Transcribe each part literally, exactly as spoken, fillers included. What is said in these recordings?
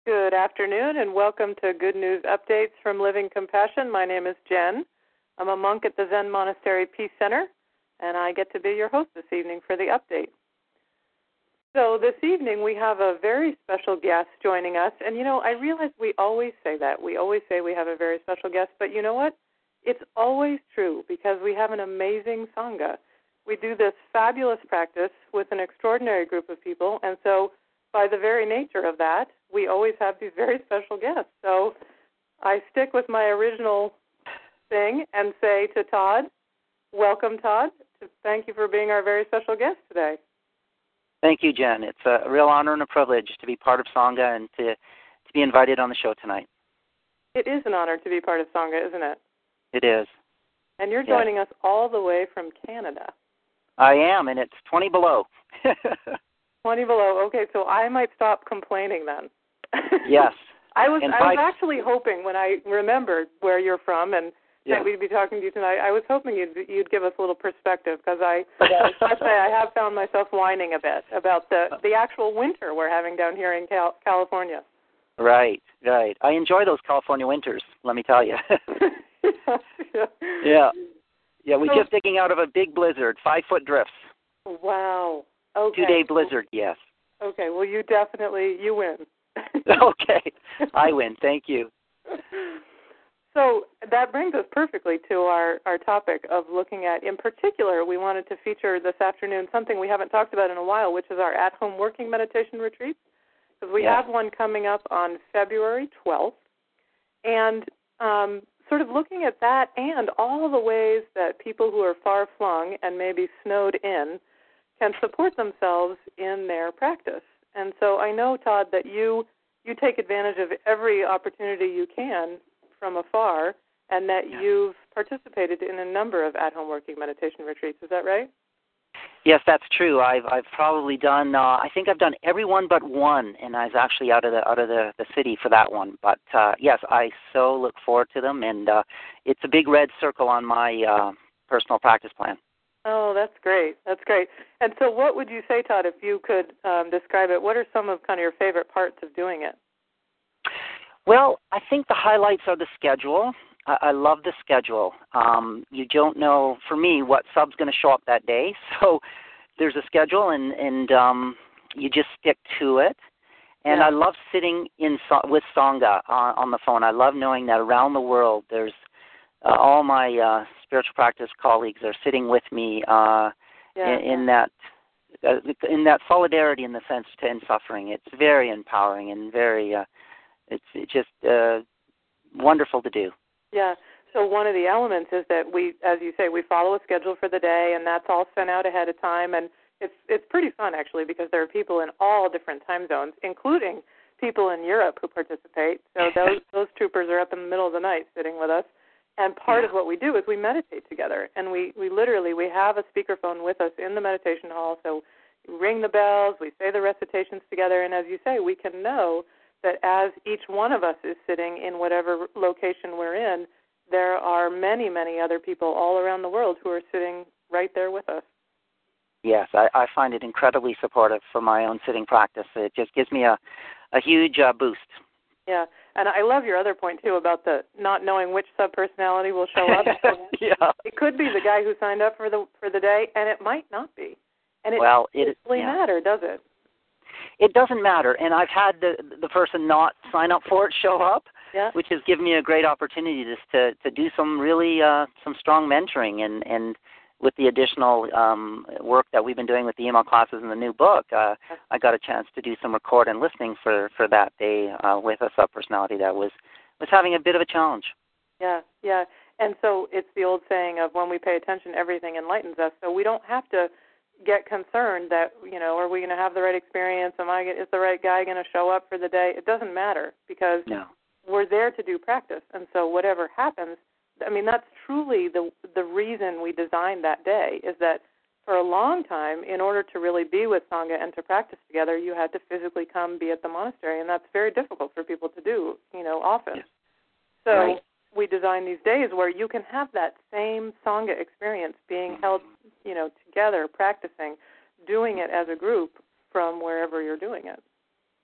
Good afternoon and welcome to Good News Updates from Living Compassion. My name is Jen. I'm a monk at the Zen Monastery Peace Center, and I get to be your host this evening for the update. So this evening we have a very special guest joining us, and you know, I realize we always say that. We always say we have a very special guest, but you know what? It's always true because we have an amazing Sangha. We do this fabulous practice with an extraordinary group of people, and so by the very nature of that, we always have these very special guests. So I stick with my original thing and say to Todd, welcome, Todd. Thank you for being our very special guest today. Thank you, Jen. It's a real honor and a privilege to be part of Sangha and to, to be invited on the show tonight. It is an honor to be part of Sangha, isn't it? It is. And you're yes. joining us all the way from Canada. I am, and it's twenty below. twenty below. Okay, so I might stop complaining then. Yes. I was and I five... was actually hoping when I remembered where you're from and yeah. that we'd be talking to you tonight, I was hoping you'd, you'd give us a little perspective because I, I say I have found myself whining a bit about the, the actual winter we're having down here in Cal- California. Right, right. I enjoy those California winters, let me tell you. yeah, yeah. Yeah. Yeah, we're so, just digging out of a big blizzard, five-foot drifts. Wow. Okay. Two-day blizzard, yes. Okay, well, you definitely, you win. Okay, I win. Thank you. So that brings us perfectly to our, our topic of looking at, in particular, we wanted to feature this afternoon something we haven't talked about in a while, which is our at-home working meditation retreats. Because we yeah. have one coming up on February twelfth. And um, sort of looking at that and all the ways that people who are far-flung and maybe snowed in can support themselves in their practice. And so I know, Todd, that you you take advantage of every opportunity you can from afar, and that yeah. you've participated in a number of at-home working meditation retreats. Is that right? Yes, that's true. I've I've probably done. Uh, I think I've done every one but one, and I was actually out of the out of the, the city for that one. But uh, yes, I so look forward to them, and uh, it's a big red circle on my uh, personal practice plan. Oh, that's great. That's great. And so what would you say, Todd, if you could um, describe it? What are some of kind of your favorite parts of doing it? Well, I think the highlights are the schedule. I, I love the schedule. Um, you don't know, for me, what sub's going to show up that day. So there's a schedule, and, and um, you just stick to it. And yeah. I love sitting in with Sangha on, on the phone. I love knowing that around the world there's uh, all my uh, spiritual practice colleagues are sitting with me uh, yeah, in, in yeah. that uh, in that solidarity in the sense to end suffering. It's very empowering and very uh, it's, it's just uh, wonderful to do. Yeah. So one of the elements is that we, as you say, we follow a schedule for the day, and that's all sent out ahead of time. And it's it's pretty fun, actually, because there are people in all different time zones, including people in Europe who participate. So those those troopers are up in the middle of the night sitting with us. And part yeah. of what we do is we meditate together. And we, we literally, we have a speakerphone with us in the meditation hall. So we ring the bells, we say the recitations together, and as you say, we can know that as each one of us is sitting in whatever location we're in, there are many, many other people all around the world who are sitting right there with us. Yes, I, I find it incredibly supportive for my own sitting practice. It just gives me a, a huge uh, boost. Yeah, and I love your other point, too, about the not knowing which sub-personality will show up. yeah. It could be the guy who signed up for the for the day, and it might not be. And it well, doesn't it really yeah. matter, does it? It doesn't matter, and I've had the the person not sign up for it show up, yeah. which has given me a great opportunity just to, to do some really uh, some strong mentoring, and, and with the additional um, work that we've been doing with the email classes and the new book, uh, I got a chance to do some record and listening for, for that day uh, with a sub-personality that was, was having a bit of a challenge. Yeah, yeah, and so it's the old saying of when we pay attention, everything enlightens us, so we don't have to get concerned that, you know, are we going to have the right experience? Am I, is the right guy going to show up for the day? It doesn't matter because no. we're there to do practice. And so whatever happens, I mean, that's truly the the reason we designed that day is that for a long time, in order to really be with Sangha and to practice together, you had to physically come be at the monastery, and that's very difficult for people to do, you know, often. Yes. So right. we design these days where you can have that same Sangha experience being held, you know, together, practicing, doing it as a group from wherever you're doing it.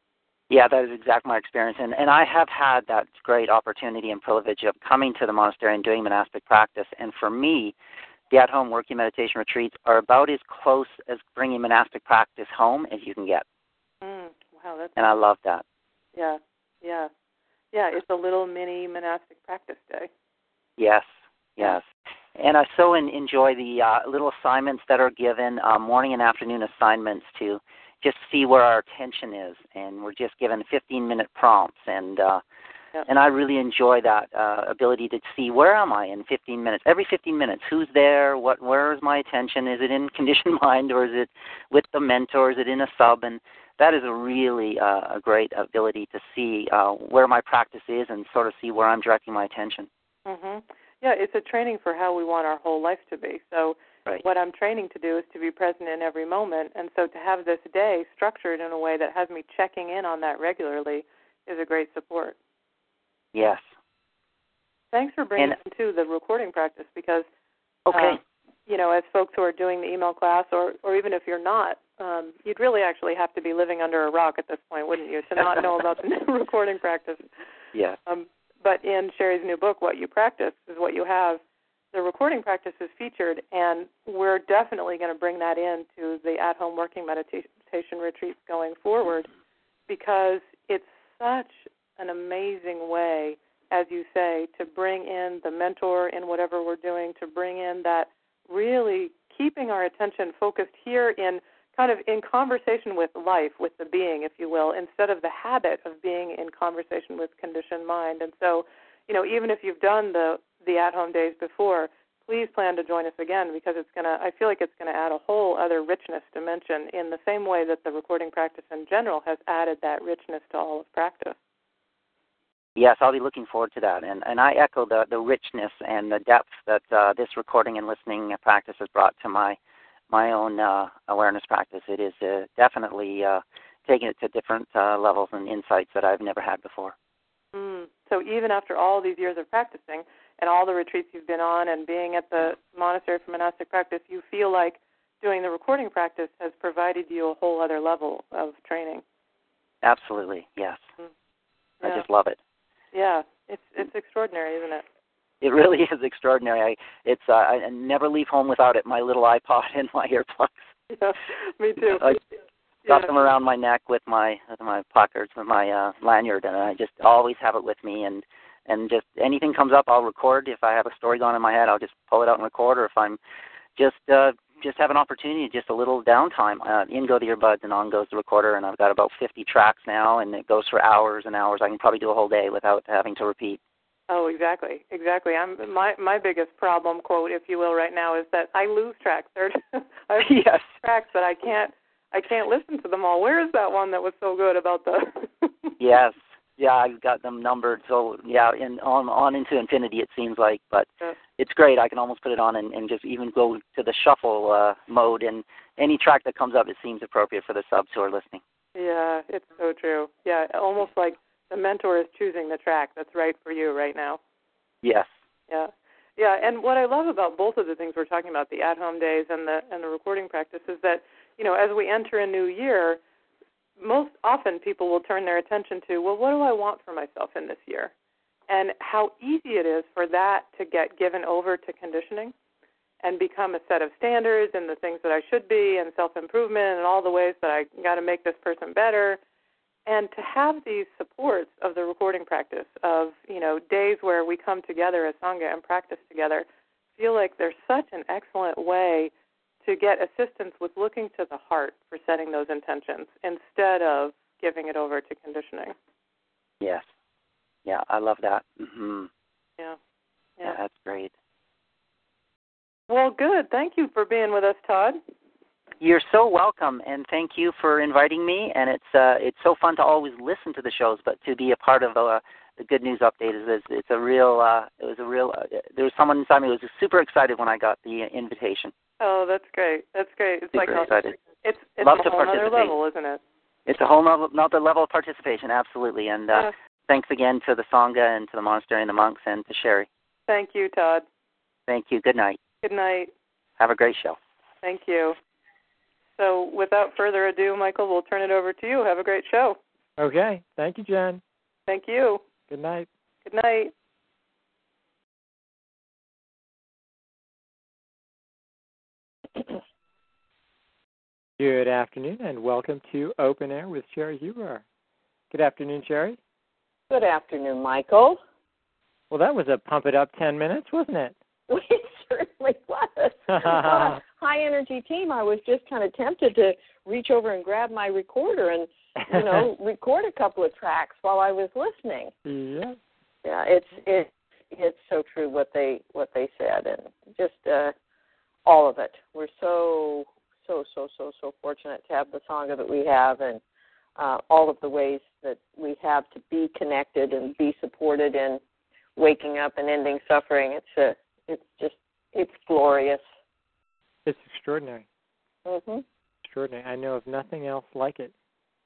Yeah, that is exactly my experience. And, and I have had that great opportunity and privilege of coming to the monastery and doing monastic practice. And for me, the at-home working meditation retreats are about as close as bringing monastic practice home as you can get. Mm, wow, that's and I love that. Yeah, yeah. Yeah, it's a little mini monastic practice day. Yes, yes. And I so in, enjoy the uh, little assignments that are given, uh, morning and afternoon assignments to just see where our attention is. And we're just given fifteen-minute prompts. And uh, yep. and I really enjoy that uh, ability to see where am I in fifteen minutes. Every fifteen minutes, who's there? What? Where is my attention? Is it in conditioned mind, or is it with the mentor? Is it in a sub? And that is a really uh, a great ability to see uh, where my practice is and sort of see where I'm directing my attention. Mm-hmm. Yeah, it's a training for how we want our whole life to be. So right. what I'm training to do is to be present in every moment. And so to have this day structured in a way that has me checking in on that regularly is a great support. Yes. Thanks for bringing and, into the recording practice because, okay. uh, you know, as folks who are doing the email class or, or even if you're not, um, you'd really actually have to be living under a rock at this point, wouldn't you, to not know about the new recording practice? Yeah. Um, But in Sherry's new book, What You Practice is What You Have, the recording practice is featured, and we're definitely going to bring that into the at-home working meditation retreats going forward because it's such an amazing way, as you say, to bring in the mentor in whatever we're doing, to bring in that really keeping our attention focused here in kind of in conversation with life, with the being, if you will, instead of the habit of being in conversation with conditioned mind. And so, you know, even if you've done the, the at-home days before, please plan to join us again because it's going to, I feel like it's going to add a whole other richness dimension in the same way that the recording practice in general has added that richness to all of practice. Yes, I'll be looking forward to that. And, and I echo the, the richness and the depth that uh, this recording and listening practice has brought to my my own uh, awareness practice. It is uh, definitely uh, taking it to different uh, levels and insights that I've never had before. Mm. So even after all these years of practicing and all the retreats you've been on and being at the Monastery for Monastic Practice, you feel like doing the recording practice has provided you a whole other level of training. Absolutely, yes. Mm. Yeah. I just love it. Yeah, it's it's extraordinary, isn't it? It really is extraordinary. I, it's uh, I never leave home without it. My little iPod and my earplugs. Yeah, me too. I got yeah. them around my neck with my with my pockets with my uh, lanyard, and I just always have it with me. And and just anything comes up, I'll record. If I have a story going in my head, I'll just pull it out and record. Or if I'm just uh, just have an opportunity, just a little downtime, uh, in go the earbuds and on goes the recorder. And I've got about fifty tracks now, and it goes for hours and hours. I can probably do a whole day without having to repeat. Oh, exactly, exactly. I'm my my biggest problem, quote, if you will, right now is that I lose tracks. There, I have yes. tracks that I can't I can't listen to them all. Where is that one that was so good about the? Yes, yeah, I've got them numbered. So yeah, in on on into infinity it seems like, but yeah. It's great. I can almost put it on and, and just even go to the shuffle uh, mode, and any track that comes up, it seems appropriate for the subs who are listening. Yeah, it's so true. Yeah, almost like the mentor is choosing the track that's right for you right now. Yes. Yeah. Yeah, and what I love about both of the things we're talking about, the at-home days and the and the recording practice, is that, you know, as we enter a new year, most often people will turn their attention to, well, what do I want for myself in this year? And how easy it is for that to get given over to conditioning and become a set of standards and the things that I should be and self-improvement and all the ways that I got to make this person better. And to have these supports of the recording practice of, you know, days where we come together as Sangha and practice together, feel like there's such an excellent way to get assistance with looking to the heart for setting those intentions instead of giving it over to conditioning. Yes. Yeah, I love that. Mm-hmm. Yeah. Yeah. Yeah, that's great. Well, good. Thank you for being with us, Todd. You're so welcome, and thank you for inviting me. And it's uh, it's so fun to always listen to the shows, but to be a part of uh, the Good News Update is, is it's a real. Uh, it was a real. Uh, there was someone inside me who was super excited when I got the invitation. Oh, that's great. That's great. It's super like excited. A, it's it's Love a to whole other participate. level, isn't it? It's a whole nother, another level of participation, absolutely. And uh, yeah. Thanks again to the Sangha and to the monastery and the monks and to Sherry. Thank you, Todd. Thank you. Good night. Good night. Have a great show. Thank you. So without further ado, Michael, we'll turn it over to you. Have a great show. Okay. Thank you, Jen. Thank you. Good night. Good night. Good afternoon, and welcome to Open Air with Sherry Huber. Good afternoon, Sherry. Good afternoon, Michael. Well, that was a pump it up ten minutes, wasn't it? It certainly was. What a high-energy team. I was just kind of tempted to reach over and grab my recorder and, you know, record a couple of tracks while I was listening. Yeah. Yeah, it's it, it's so true what they what they said, and just uh, all of it. We're so, so, so, so, so fortunate to have the Sangha that we have, and uh, all of the ways that we have to be connected and be supported in waking up and ending suffering. It's a, it's just, it's glorious. It's extraordinary. Mm-hmm. Extraordinary. I know of nothing else like it.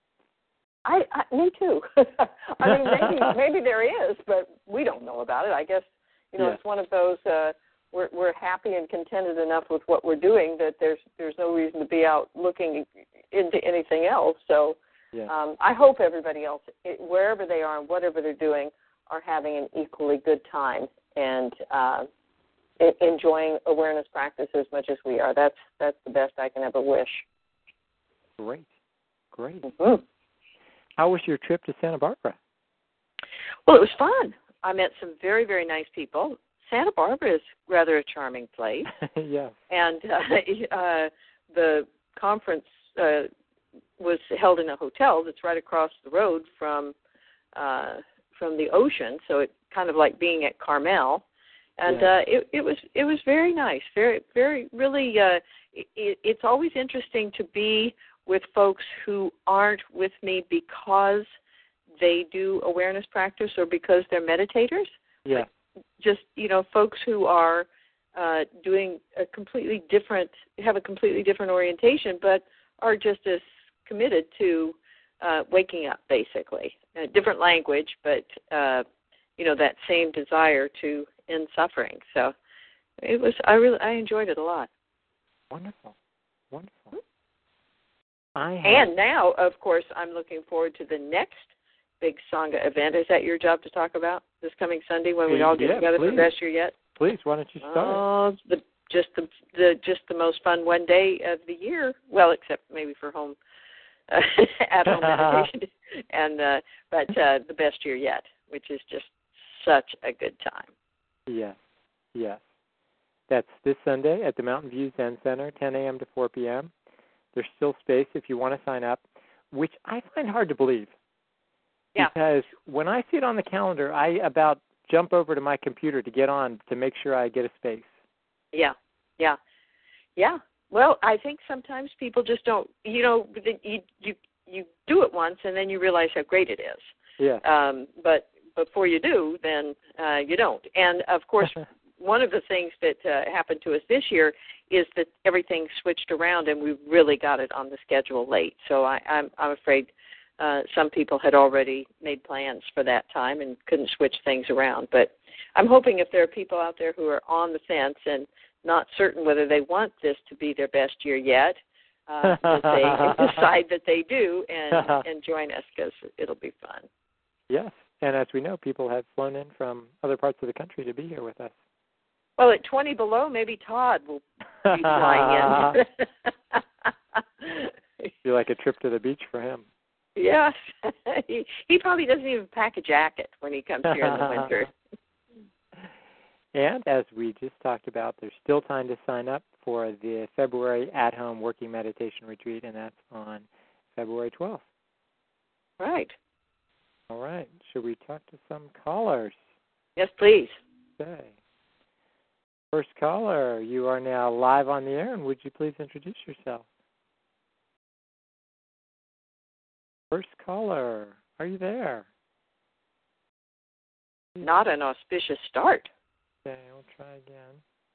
I, I me too. I mean, maybe maybe there is, but we don't know about it. I guess, you know, yeah. It's one of those. Uh, we're we're happy and contented enough with what we're doing that there's there's no reason to be out looking into anything else. So, yeah. um, I hope everybody else, wherever they are and whatever they're doing, are having an equally good time and uh, enjoying awareness practice as much as we are. That's that's the best I can ever wish. Great, great. Mm-hmm. How was your trip to Santa Barbara? Well, it was fun. I met some very, very nice people. Santa Barbara is rather a charming place. Yes. And uh, uh, the conference uh, was held in a hotel that's right across the road from uh, from the ocean, so it's kind of like being at Carmel. And yeah. uh, it, it was it was very nice, very, very, really. Uh, it, it's always interesting to be with folks who aren't with me because they do awareness practice or because they're meditators. Yeah. Just, you know, folks who are uh, doing a completely different, have a completely different orientation, but are just as committed to uh, waking up, basically. A different language, but, uh, you know, that same desire to end suffering. So it was, I really, I enjoyed it a lot. Wonderful. Wonderful. I have, and now, of course, I'm looking forward to the next big Sangha event. Is that your job to talk about this coming Sunday when we all get yeah, together please. for Best Year Yet? Please, why don't you start? Oh, the, just the, the just the most fun one day of the year. Well, except maybe for home uh, at home meditation, and uh, but uh, the Best Year Yet, which is just such a good time. Yes, yes. That's this Sunday at the Mountain View Zen Center, ten a.m. to four p.m. There's still space if you want to sign up, which I find hard to believe. Yeah. Because when I see it on the calendar, I about jump over to my computer to get on to make sure I get a space. Yeah, yeah, yeah. Well, I think sometimes people just don't, you know, you you you do it once and then you realize how great it is. Yeah. Um, but before you do, then uh, you don't. And, of course, one of the things that uh, happened to us this year is that everything switched around and we really got it on the schedule late. So I, I'm, I'm afraid uh, some people had already made plans for that time and couldn't switch things around. But I'm hoping if there are people out there who are on the fence and not certain whether they want this to be their best year yet, uh, that they decide that they do and, and join us because it'll be fun. Yes, and as we know, people have flown in from other parts of the country to be here with us. Well, at twenty below, maybe Todd will be flying in. Be like a trip to the beach for him. Yes. he, he probably doesn't even pack a jacket when he comes here in the winter. And as we just talked about, there's still time to sign up for the February at-home working meditation retreat, and that's on February twelfth. Right. All right. Should we talk to some callers? Yes, please. Okay. First caller, you are now live on the air, and would you please introduce yourself? First caller, are you there? Not an auspicious start. Okay, we'll try again.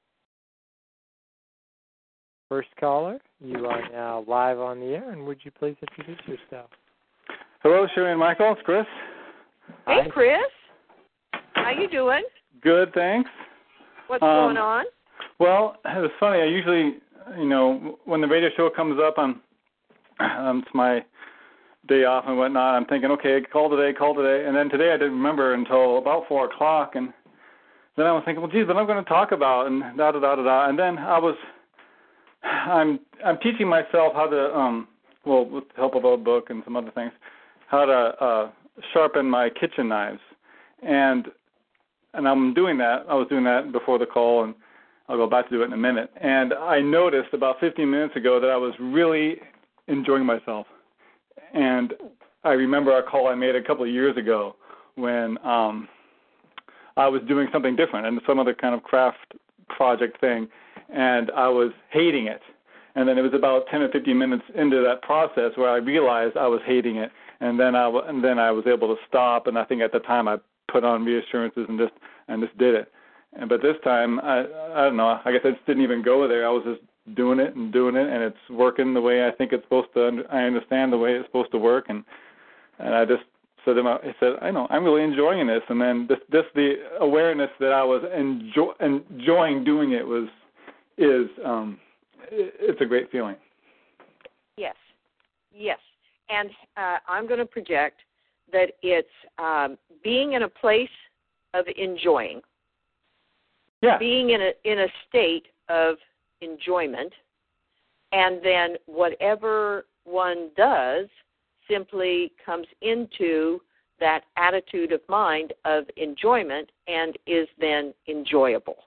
First caller, you are now live on the air, and would you please introduce yourself? Hello, Sherry and Michael. It's Chris. Hey, Hi. Chris. How you doing? Good, thanks. What's um, going on? Well, it was funny. I usually, you know, when the radio show comes up, I'm, um, it's my day off and whatnot. I'm thinking, okay, call today, call today. And then today I didn't remember until about four o'clock. And then I was thinking, well, geez, what am I going to talk about? And da da da da da. And then I was, I'm I'm teaching myself how to, um, well, with the help of a book and some other things, how to uh, sharpen my kitchen knives. And and I'm doing that. I was doing that before the call, and I'll go back to do it in a minute. And I noticed about fifteen minutes ago that I was really enjoying myself. And I remember a call I made a couple of years ago when um, I was doing something different and some other kind of craft project thing, and I was hating it. And then it was about ten or fifteen minutes into that process where I realized I was hating it, and then I w- and then I was able to stop. And I think at the time I put on reassurances and just and just did it. And but this time I I don't know. I guess I just didn't even go there. I was just doing it and doing it, and it's working the way I think it's supposed to. I understand the way it's supposed to work, and and I just said to my, I said, I know I'm really enjoying this. And then this this the awareness that I was enjoy, enjoying doing it was is um it's a great feeling. Yes, yes, and uh, I'm going to project that it's um, being in a place of enjoying. Yeah. Being in a in a state of enjoyment, and then whatever one does simply comes into that attitude of mind of enjoyment and is then enjoyable.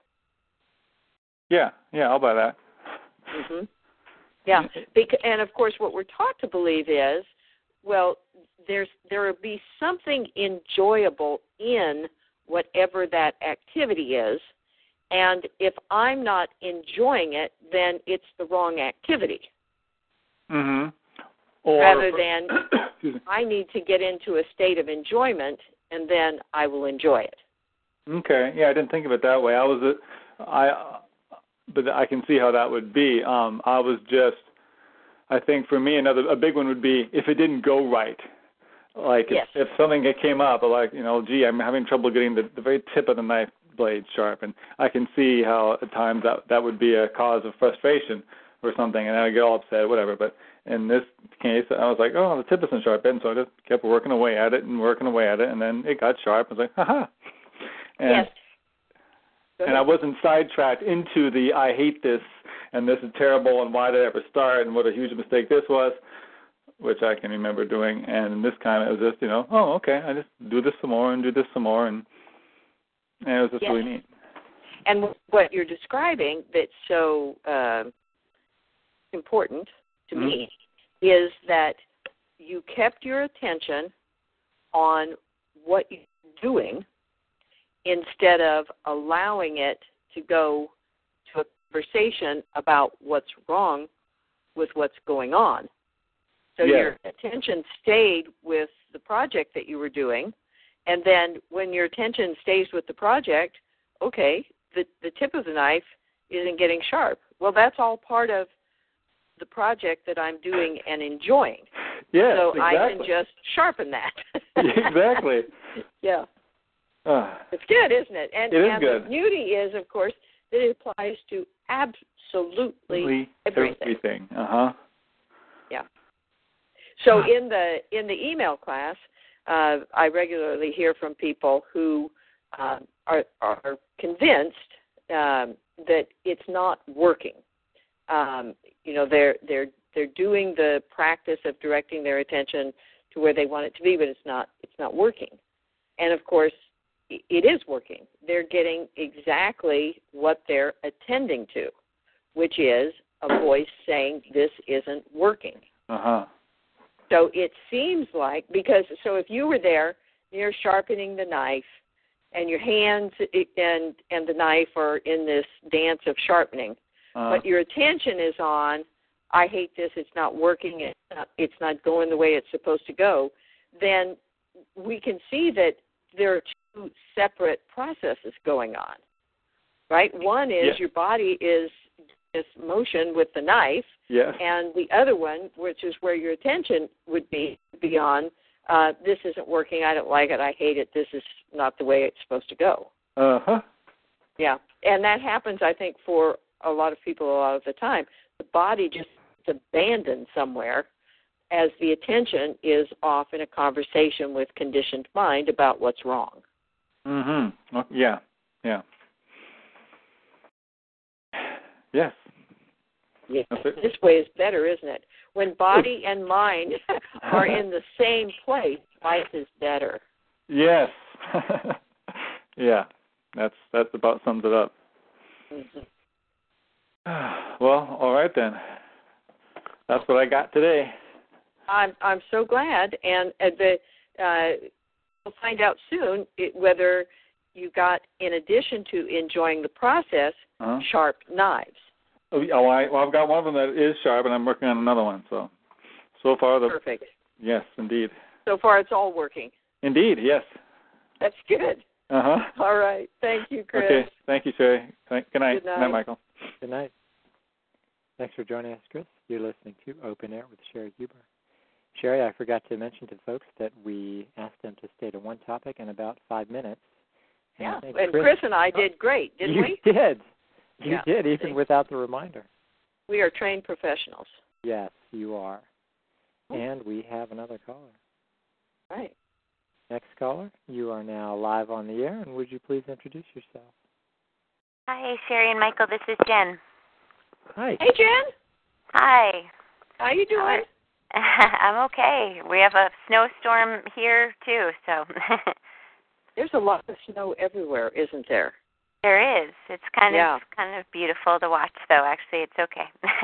Yeah, yeah, I'll buy that. Mm-hmm. Yeah, because, and of course what we're taught to believe is, well, there's there will be something enjoyable in whatever that activity is, and if I'm not enjoying it, then it's the wrong activity. Mm-hmm. Or, Rather than I need to get into a state of enjoyment, and then I will enjoy it. Okay, yeah, I didn't think of it that way. I was, a, I, but I can see how that would be. Um, I was just, I think for me another a big one would be if it didn't go right. Like yes. if, if something came up, like, you know, gee, I'm having trouble getting the, the very tip of the knife blade sharp, and I can see how at times that that would be a cause of frustration or something, and I get all upset, whatever. But in this case, I was like, oh, the tip isn't sharp, and so I just kept working away at it and working away at it, and then it got sharp. I was like, haha. And, yes. and I wasn't sidetracked into the I hate this and this is terrible and why did I ever start and what a huge mistake this was, which I can remember doing. And in this kind, it was just, you know, oh, okay, I just do this some more and do this some more, and, and it was just yes. really neat. And what you're describing that's so uh, important to mm-hmm. me is that you kept your attention on what you're doing instead of allowing it to go to a conversation about what's wrong with what's going on. So yes. your attention stayed with the project that you were doing, and then when your attention stays with the project, okay, the, the tip of the knife isn't getting sharp. Well, that's all part of the project that I'm doing and enjoying. Yes, so exactly. I can just sharpen that. Exactly. Yeah. Uh, it's good, isn't it? And, it is and good. The beauty is, of course, that it applies to absolutely everything. Everything. Uh-huh. Yeah. So in the in the email class, uh, I regularly hear from people who uh, are are convinced um, that it's not working. Um, you know, they're they're they're doing the practice of directing their attention to where they want it to be, but it's not it's not working. And of course, it is working. They're getting exactly what they're attending to, which is a voice saying this isn't working. Uh-huh. So it seems like, because, so if you were there, you're sharpening the knife, and your hands and and the knife are in this dance of sharpening, uh-huh. but your attention is on, I hate this, it's not working, it's not, it's not going the way it's supposed to go, then we can see that there are two separate processes going on, right? One is yes. your body is this motion with the knife, yes. and the other one, which is where your attention would be, be on, uh, this isn't working, I don't like it, I hate it, this is not the way it's supposed to go. Uh-huh. Yeah, and that happens, I think, for a lot of people a lot of the time. The body just is abandoned somewhere as the attention is off in a conversation with conditioned mind about what's wrong. Mm-hmm. Oh, yeah, yeah. Yes. Yeah. This way is better, isn't it? When body and mind are in the same place, life is better. Yes. Yeah. That's that's about sums it up. Mm-hmm. Well, all right then. That's what I got today. I'm I'm so glad, and uh, the uh, we'll find out soon it, whether you got, in addition to enjoying the process, uh-huh. sharp knives. Oh, I, well, I've got one of them that is sharp, and I'm working on another one. So, so far the perfect. Yes, indeed. So far, it's all working. Indeed, yes. That's good. Uh huh. All right. Thank you, Chris. Okay. Thank you, Sherry. Thank, good night. Good night. Good night, Michael. Good night. Thanks for joining us, Chris. You're listening to Open Air with Sherry Huber. Sherry, I forgot to mention to folks that we asked them to stay to one topic in about five minutes. And yeah, and Chris, Chris and I did great, didn't you we? You did. You yeah. did, even without the reminder. We are trained professionals. Yes, you are. And we have another caller. Right. Next caller, you are now live on the air, and would you please introduce yourself? Hi, Sherry and Michael. This is Jen. Hi. Hey, Jen. Hi. How you doing? I'm okay. We have a snowstorm here, too, so. There's a lot of snow everywhere, isn't there? There is. It's kind yeah. of kind of beautiful to watch, though. Actually, it's okay.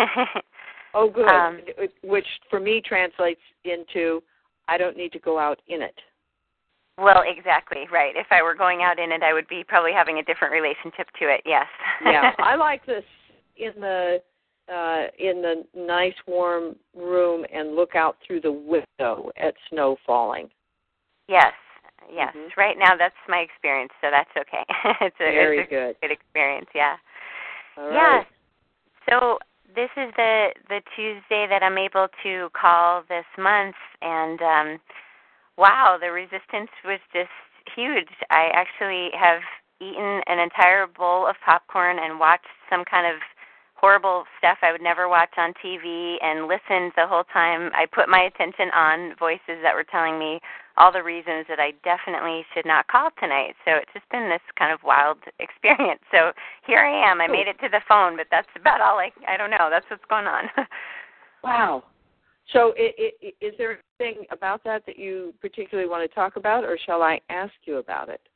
Oh, good. Um, Which, for me, translates into I don't need to go out in it. Well, exactly, right. If I were going out in it, I would be probably having a different relationship to it, yes. Yeah, I like this in the uh, in the nice, warm room and look out through the window at snow falling. Yes, yes. Mm-hmm. Right now, that's my experience, so that's okay. it's a, Very it's a good. good experience, yeah. All yeah. right. So this is the, the Tuesday that I'm able to call this month, and um, wow, the resistance was just huge. I actually have eaten an entire bowl of popcorn and watched some kind of horrible stuff I would never watch on T V and listened the whole time. I put my attention on voices that were telling me all the reasons that I definitely should not call tonight. So it's just been this kind of wild experience. So here I am. I made it to the phone, but that's about all I, I don't know. That's what's going on. Wow. So it, it, is there anything about that that you particularly want to talk about, or shall I ask you about it?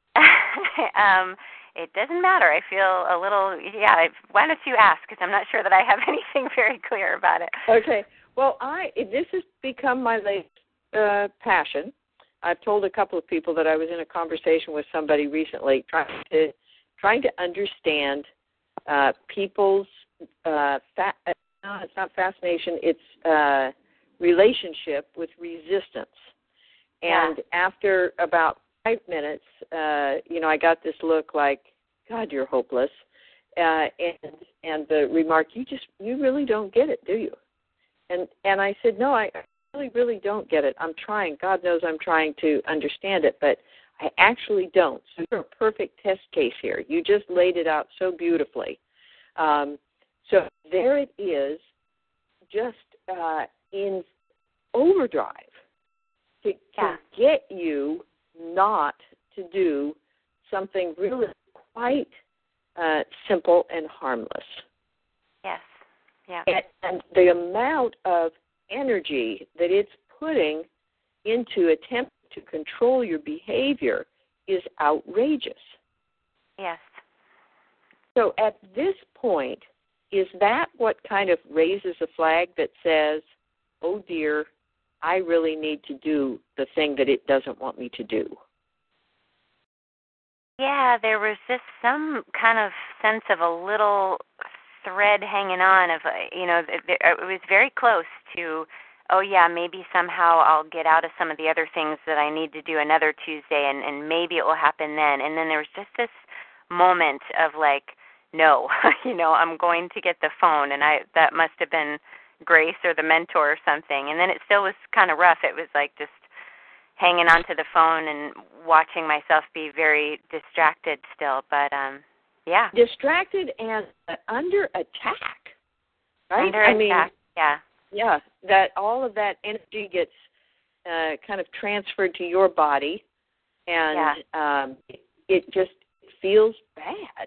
um, it doesn't matter. I feel a little, yeah, why don't you ask, because I'm not sure that I have anything very clear about it. Okay. Well, I this has become my latest uh, passion. I've told a couple of people that I was in a conversation with somebody recently trying to trying to understand uh, people's, uh, fa- no, it's not fascination, it's uh, relationship with resistance. And yeah. After about five minutes, uh, you know, I got this look like, God, you're hopeless. Uh, and and the remark, you just, you really don't get it, do you? And and I said, no, I really, really don't get it. I'm trying. God knows I'm trying to understand it, but I actually don't. So you're a perfect test case here. You just laid it out so beautifully. Um, so there it is, just uh, in overdrive to, yeah. to get you not to do something really quite uh, simple and harmless. Yes. Yeah. And, and the amount of energy that it's putting into attempting to control your behavior is outrageous. Yes. So at this point, is that what kind of raises a flag that says, oh dear, I really need to do the thing that it doesn't want me to do? Yeah, there was just some kind of sense of a little thread hanging on of, you know, it was very close to, oh yeah, maybe somehow I'll get out of some of the other things that I need to do another Tuesday, and, and maybe it will happen then. And then there was just this moment of like, no, you know, I'm going to get the phone, and I that must have been Grace or the mentor or something. And then it still was kind of rough. It was like just hanging onto the phone and watching myself be very distracted still. But, um, yeah. Distracted and under attack, right? Under I attack, mean, yeah. Yeah, that all of that energy gets uh, kind of transferred to your body, and yeah. um, it, it just feels bad.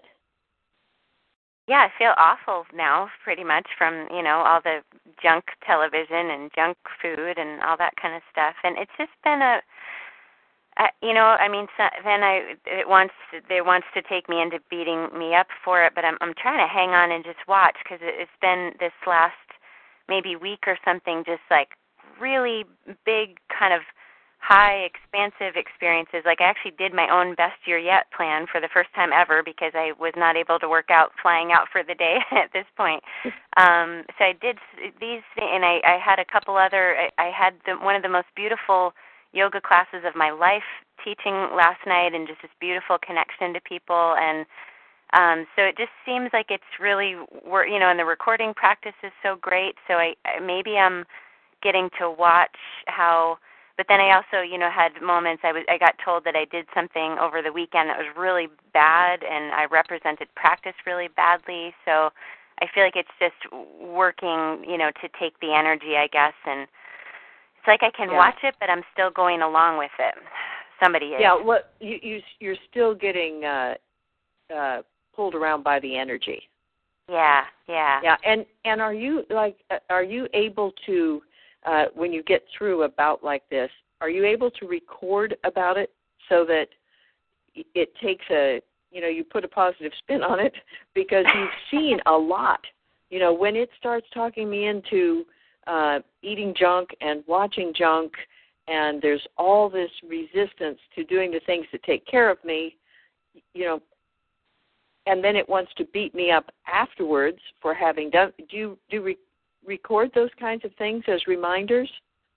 Yeah, I feel awful now, pretty much, from, you know, all the junk television and junk food and all that kind of stuff. And it's just been a, uh, you know, I mean, so, then I it wants it wants to take me into beating me up for it, but I'm I'm trying to hang on and just watch, because it, it's been this last maybe week or something, just like really big kind of high, expansive experiences. Like I actually did my own best year yet plan for the first time ever, because I was not able to work out flying out for the day at this point. Um, so I did these, and I, I had a couple other, I, I had the, one of the most beautiful yoga classes of my life teaching last night, and just this beautiful connection to people. And um, so it just seems like it's really, you know, and the recording practice is so great. So I maybe I'm getting to watch how. But then I also, you know, had moments I was I got told that I did something over the weekend that was really bad, and I represented practice really badly. So I feel like it's just working, you know, to take the energy, I guess, and it's like I can yeah. watch it, but I'm still going along with it. Somebody is. Yeah, what you, you you're still getting uh, uh, pulled around by the energy. Yeah, yeah. Yeah, and and are you like are you able to Uh, when you get through a bout like this, are you able to record about it so that it takes a, you know, you put a positive spin on it, because you've seen a lot. You know, when it starts talking me into uh, eating junk and watching junk, and there's all this resistance to doing the things that take care of me, you know, and then it wants to beat me up afterwards for having done, do you do re- record those kinds of things as reminders?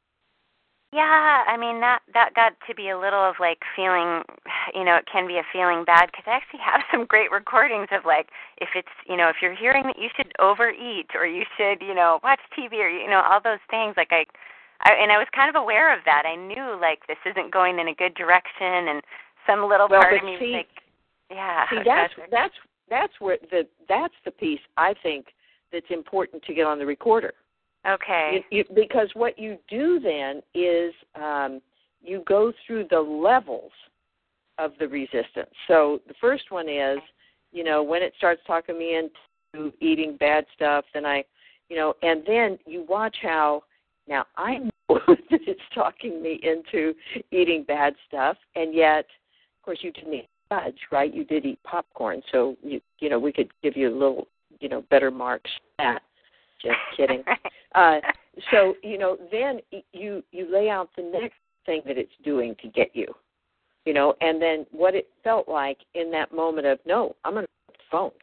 Yeah, I mean, that that got to be a little of like feeling, you know, it can be a feeling bad, because I actually have some great recordings of like, if it's, you know, if you're hearing that you should overeat, or you should, you know, watch T V, or, you know, all those things, like I, I and I was kind of aware of that. I knew like this isn't going in a good direction, and some little well, part of me see, was like, yeah. See, that's, that's, that's where the, that's the piece I think that's important to get on the recorder. Okay. You, you, because what you do then is um, you go through the levels of the resistance. So the first one is, you know, when it starts talking me into eating bad stuff, then I, you know, and then you watch how, now I know that it's talking me into eating bad stuff, and yet, of course, you didn't eat fudge, right? You did eat popcorn, so, you, you know, we could give you a little, you know, better marks for that. Just kidding. Uh, so, you know, then you you lay out the next thing that it's doing to get you, you know, and then what it felt like in that moment of, no, I'm going to put the phone.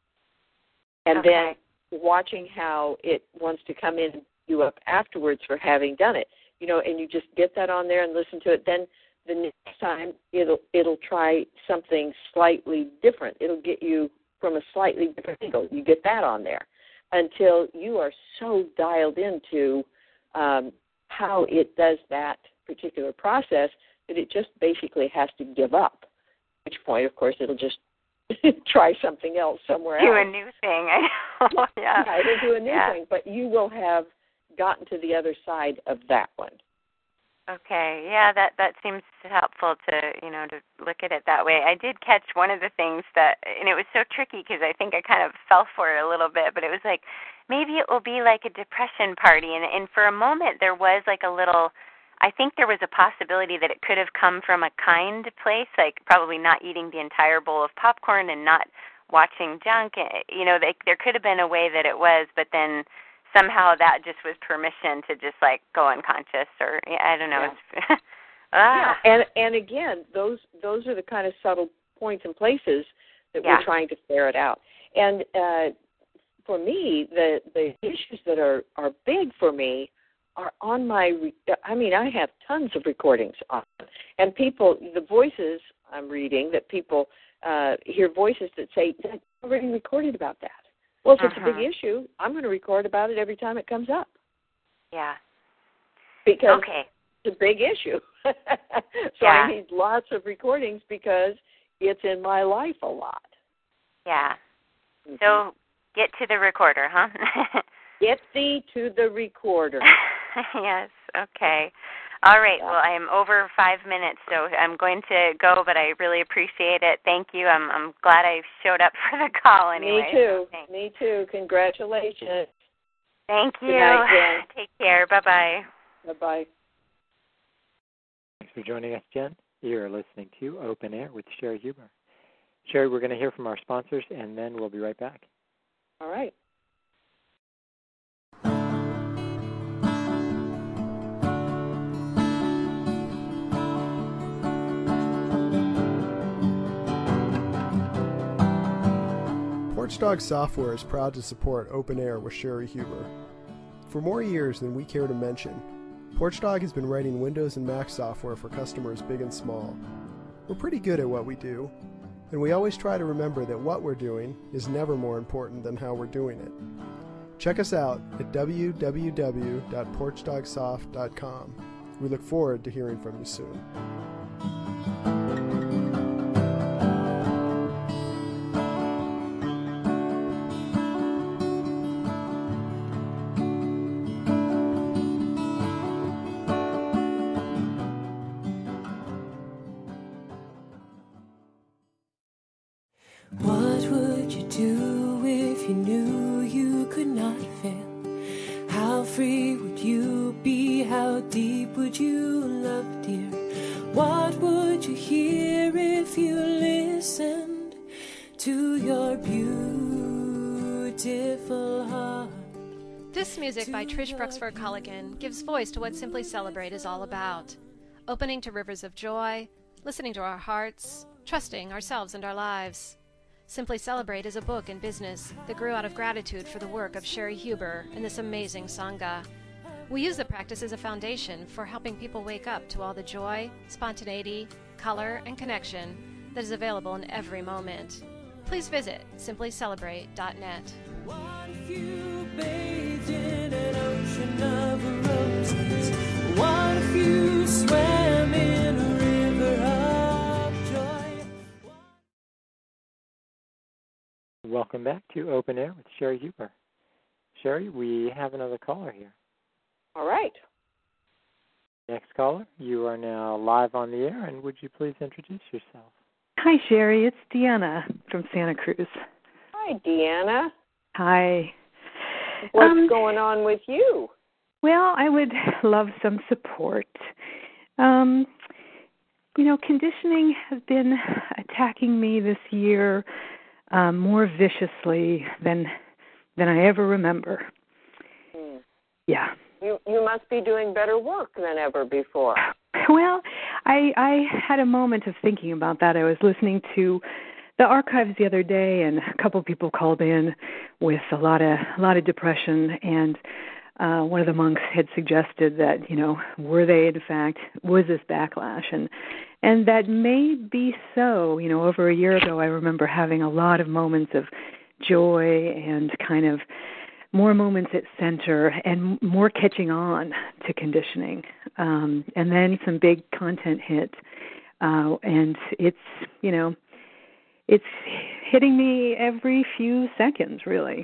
And okay. then watching how it wants to come in and you up afterwards for having done it, you know, and you just get that on there and listen to it. Then the next time it'll it'll try something slightly different. It'll get you from a slightly different angle. You get that on there until you are so dialed into um, how it does that particular process that it just basically has to give up, at which point, of course, it'll just try something else somewhere do else. Do a new thing. I know. yeah. yeah, it'll do a new yeah. thing, but you will have gotten to the other side of that one. Okay, yeah, that that seems helpful to, you know, to look at it that way. I did catch one of the things that, and it was so tricky because I think I kind of fell for it a little bit, but it was like, maybe it will be like a depression party, and and for a moment there was like a little, I think there was a possibility that it could have come from a kind place, like probably not eating the entire bowl of popcorn and not watching junk, you know, they, there could have been a way that it was, but then somehow that just was permission to just like go unconscious, or I don't know. Yeah. ah. yeah. And and again, those those are the kind of subtle points and places that yeah. we're trying to ferret out. And uh, for me, the the issues that are, are big for me are on my. I mean, I have tons of recordings on, and people, the voices I'm reading, that people uh, hear voices that say, "I already recorded about that." Well, if it's uh-huh. a big issue, I'm going to record about it every time it comes up. Yeah. Because okay. it's a big issue. so yeah. I need lots of recordings because it's in my life a lot. Yeah. Mm-hmm. So get to the recorder, huh? Get thee to the recorder. Yes, okay. All right, well, I am over five minutes, so I'm going to go, but I really appreciate it. Thank you. I'm I'm glad I showed up for the call anyway. Me too. So Me too. Congratulations. Thank you. Good night, Jen. Take care. Bye-bye. Bye-bye. Thanks for joining us, Jen. You're listening to Open Air with Sherry Huber. Sherry, we're going to hear from our sponsors, and then we'll be right back. All right. Porchdog Software is proud to support Open Air with Sherry Huber. For more years than we care to mention, Porchdog has been writing Windows and Mac software for customers big and small. We're pretty good at what we do, and we always try to remember that what we're doing is never more important than how we're doing it. Check us out at w w w dot porchdog soft dot com. We look forward to hearing from you soon. What would you do if you knew you could not fail? How free would you be? How deep would you love, dear? What would you hear if you listened to your beautiful heart? This music by Trish Bruxford Culligan gives voice to what Simply Celebrate is all about. Opening to rivers of joy, listening to our hearts, trusting ourselves and our lives. Simply Celebrate is a book and business that grew out of gratitude for the work of Sherry Huber and this amazing Sangha. We use the practice as a foundation for helping people wake up to all the joy, spontaneity, color, and connection that is available in every moment. Please visit simply celebrate dot net. What if you bathed in an ocean of roses? What if you swam in a river of joy? Welcome back to Open Air with Sherry Huber. Sherry, we have another caller here. All right. Next caller, you are now live on the air, and would you please introduce yourself? Hi, Sherry. It's Deanna from Santa Cruz. Hi, Deanna. Hi. What's um, going on with you? Well, I would love some support. Um, you know, conditioning has been attacking me this year um, more viciously than than I ever remember. Hmm. Yeah. You you must be doing better work than ever before. Well, I I had a moment of thinking about that. I was listening to the archives the other day, and a couple people called in with a lot of a lot of depression, and uh, one of the monks had suggested that, you know, were they in fact, was this backlash? And and that may be so. You know, over a year ago, I remember having a lot of moments of joy and kind of more moments at center and more catching on to conditioning. Um, and then some big content hit. Uh, and it's, you know, it's hitting me every few seconds, really.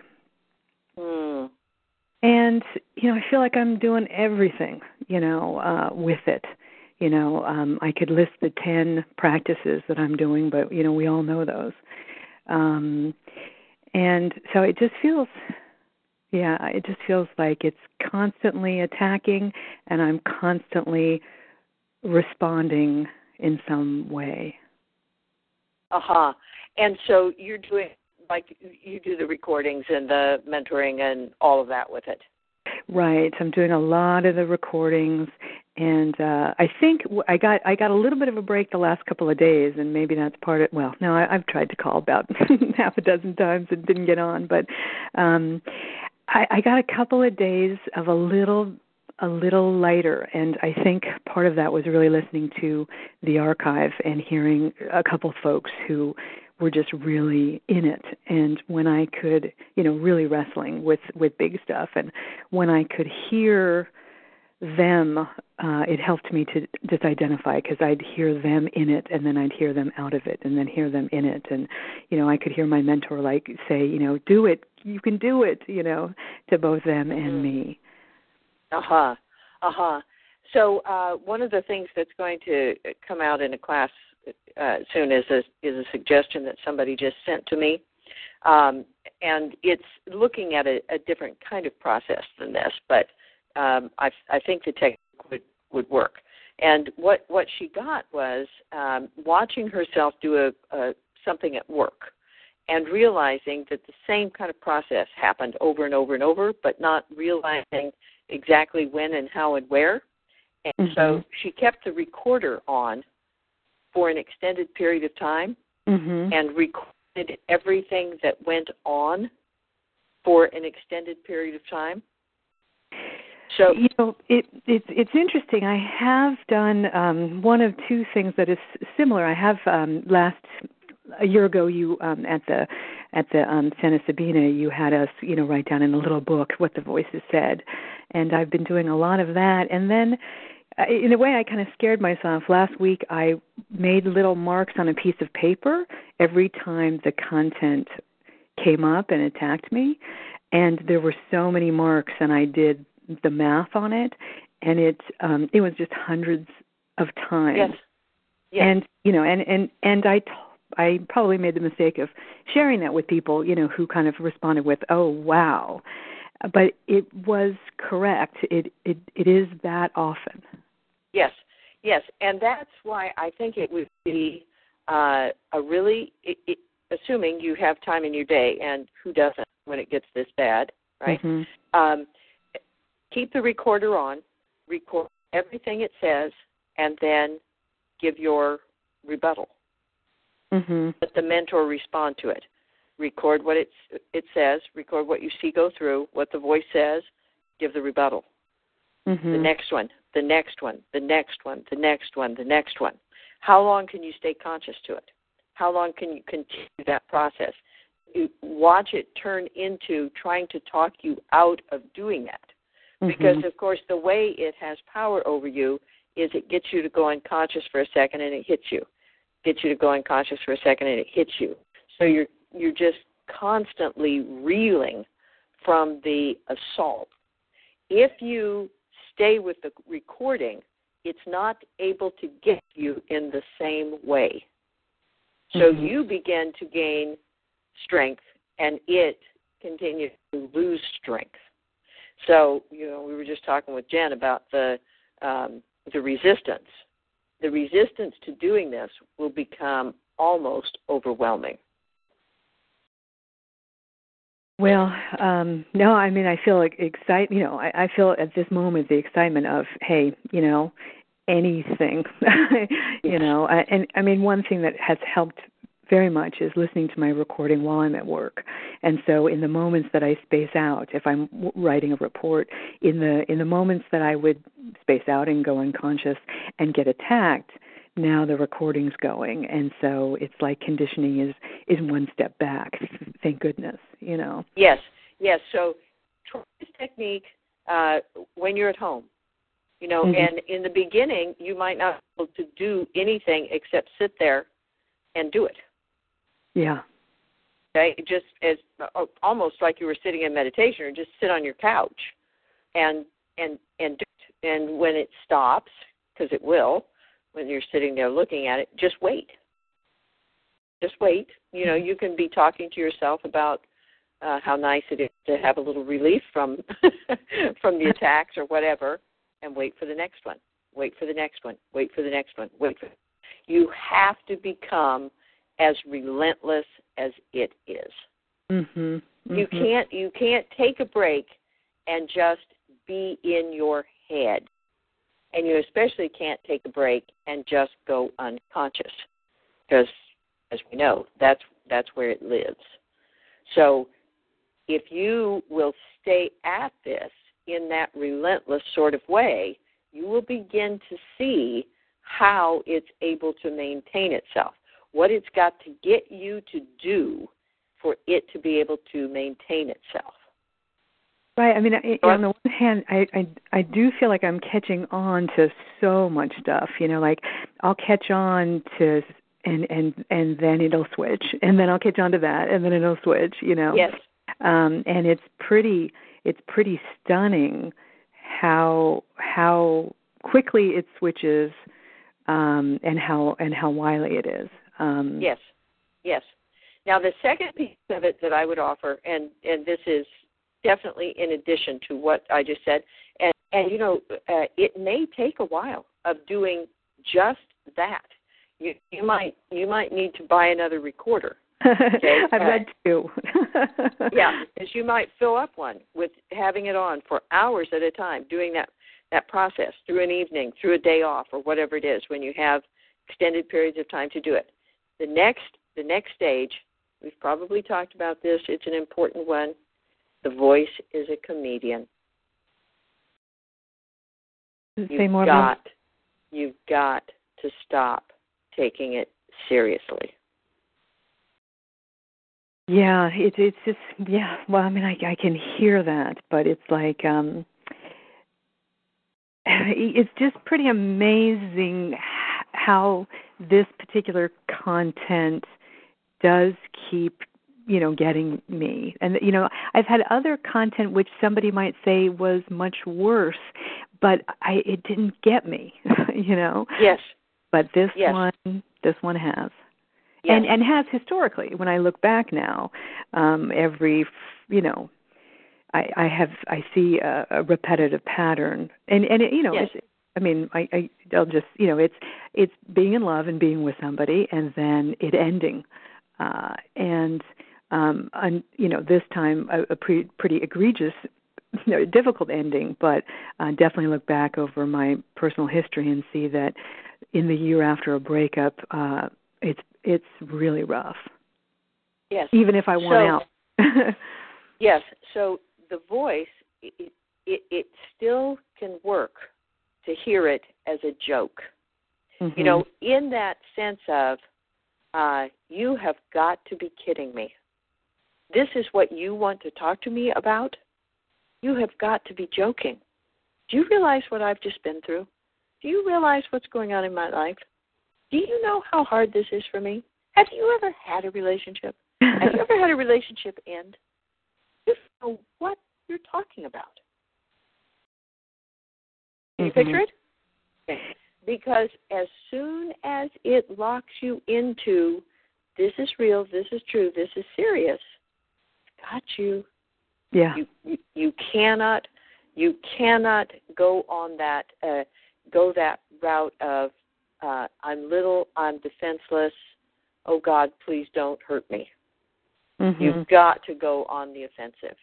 Mm. And, you know, I feel like I'm doing everything, you know, uh, with it. You know, um, I could list the ten practices that I'm doing, but, you know, we all know those. Um, and so it just feels... Yeah, it just feels like it's constantly attacking, and I'm constantly responding in some way. Uh-huh. And so you're doing, like, you do the recordings and the mentoring and all of that with it. Right. I'm doing a lot of the recordings, and uh, I think I got I got a little bit of a break the last couple of days, and maybe that's part of, well, no, I, I've tried to call about half a dozen times and didn't get on, but um, I, I got a couple of days of a little a little lighter, and I think part of that was really listening to the archive and hearing a couple folks who were just really in it, and when I could, you know, really wrestling with, with big stuff, and when I could hear them, uh, it helped me to just identify, because I'd hear them in it, and then I'd hear them out of it, and then hear them in it. And, you know, I could hear my mentor, like, say, you know, do it, you can do it, you know, to both them and me. Uh-huh, uh-huh. So uh, one of the things that's going to come out in a class uh, soon is a, is a suggestion that somebody just sent to me. Um, and it's looking at a, a different kind of process than this, but um, I, I think the technique would, would work. And what, what she got was um, watching herself do a, a, something at work and realizing that the same kind of process happened over and over and over, but not realizing exactly when and how and where. And mm-hmm. so she kept the recorder on for an extended period of time mm-hmm. and recorded everything that went on for an extended period of time. So you know, it, it it's interesting. I have done um, one of two things that is similar. I have um, last a year ago. You um, at the at the um, Santa Sabina, you had us, you know, write down in a little book what the voices said, and I've been doing a lot of that. And then, in a way, I kind of scared myself. Last week, I made little marks on a piece of paper every time the content came up and attacked me, and there were so many marks, and I did the math on it, and it um, it was just hundreds of times. Yes. Yes. And you know, and and and I. T- I probably made the mistake of sharing that with people, you know, who kind of responded with, "Oh, wow," but it was correct. It it it is that often. Yes, yes, and that's why I think it would be uh, a really, it, it, assuming you have time in your day, and who doesn't when it gets this bad, right? Mm-hmm. Um, keep the recorder on, record everything it says, and then give your rebuttal. Mm-hmm. Let the mentor respond to it. Record what it's, it says, record what you see go through, what the voice says, give the rebuttal. Mm-hmm. The next one, the next one, the next one, the next one, the next one. How long can you stay conscious to it? How long can you continue that process? You watch it turn into trying to talk you out of doing that. Mm-hmm. Because, of course, the way it has power over you is it gets you to go unconscious for a second and it hits you. Gets you to go unconscious for a second and it hits you. So you're you're just constantly reeling from the assault. If you stay with the recording, it's not able to get you in the same way. So mm-hmm. you begin to gain strength and it continues to lose strength. So, you know, we were just talking with Jen about the um, the resistance. The resistance to doing this will become almost overwhelming. Well, um, no, I mean, I feel like excite. You know, I, I feel at this moment the excitement of, hey, you know, anything. you know, and I mean, one thing that has helped very much is listening to my recording while I'm at work. And so in the moments that I space out, if I'm writing a report, in the in the moments that I would space out and go unconscious and get attacked, now the recording's going. And so it's like conditioning is, is one step back. Thank goodness, you know. Yes, yes. So try this technique uh, when you're at home. You know, mm-hmm. and in the beginning, you might not be able to do anything except sit there and do it. Yeah. Okay, just as uh, almost like you were sitting in meditation, or just sit on your couch and and and do it. And when it stops, because it will, when you're sitting there looking at it, just wait. Just wait. You know, you can be talking to yourself about uh, how nice it is to have a little relief from from the attacks or whatever, and wait for the next one. Wait for the next one. Wait for the next one. Wait for. You have to become as relentless as it is. Mm-hmm, mm-hmm. You can't you can't take a break and just be in your head. And you especially can't take a break and just go unconscious. Because as we know, that's that's where it lives. So if you will stay at this in that relentless sort of way, you will begin to see how it's able to maintain itself. What it's got to get you to do for it to be able to maintain itself. Right. I mean, I, on the one hand, I, I I do feel like I'm catching on to so much stuff. You know, like I'll catch on to, and and and then it'll switch, and then I'll catch on to that, and then it'll switch. You know. Yes. Um, and it's pretty it's pretty stunning how how quickly it switches, um, and how and how wily it is. Um, yes. Yes. Now the second piece of it that I would offer, and and this is definitely in addition to what I just said, and, and you know, uh, it may take a while of doing just that. You you might you might need to buy another recorder. Okay? I've uh, read two. yeah, because you might fill up one with having it on for hours at a time, doing that that process through an evening, through a day off, or whatever it is when you have extended periods of time to do it. The next the next stage, we've probably talked about this. It's an important one. The voice is a comedian. Say You've more got, about... you've got to stop taking it seriously. Yeah, it's it's just yeah. Well, I mean, I I can hear that, but it's like um, it's just pretty amazing how this particular content does keep, you know, getting me. And, you know, I've had other content which somebody might say was much worse, but I it didn't get me, you know. Yes. But this yes. one, this one has. Yes. And and has historically. When I look back now, um, every, you know, I, I have I see a, a repetitive pattern, and and it, you know, yes. it's, I mean, I, I I'll just, you know, it's it's being in love and being with somebody, and then it ending, uh, and um, and, you know, this time a, a pre, pretty egregious, you know, difficult ending, but uh, definitely look back over my personal history and see that in the year after a breakup, uh, it's it's really rough. Yes. Even if I want so, out. Yes. So the voice, it, it, it still can work to hear it as a joke. Mm-hmm. You know, in that sense of, uh, you have got to be kidding me. This is what you want to talk to me about? You have got to be joking. Do you realize what I've just been through? Do you realize what's going on in my life? Do you know how hard this is for me? Have you ever had a relationship? Have you ever had a relationship end? You know what you're talking about. Can you Mm-hmm. picture it? Okay. Because as soon as it locks you into this is real, this is true, this is serious, it's got you. Yeah. You, you, you cannot you cannot go on that uh, go that route of uh, I'm little, I'm defenseless. Oh God, please don't hurt me. Mm-hmm. You've got to go on the offensive.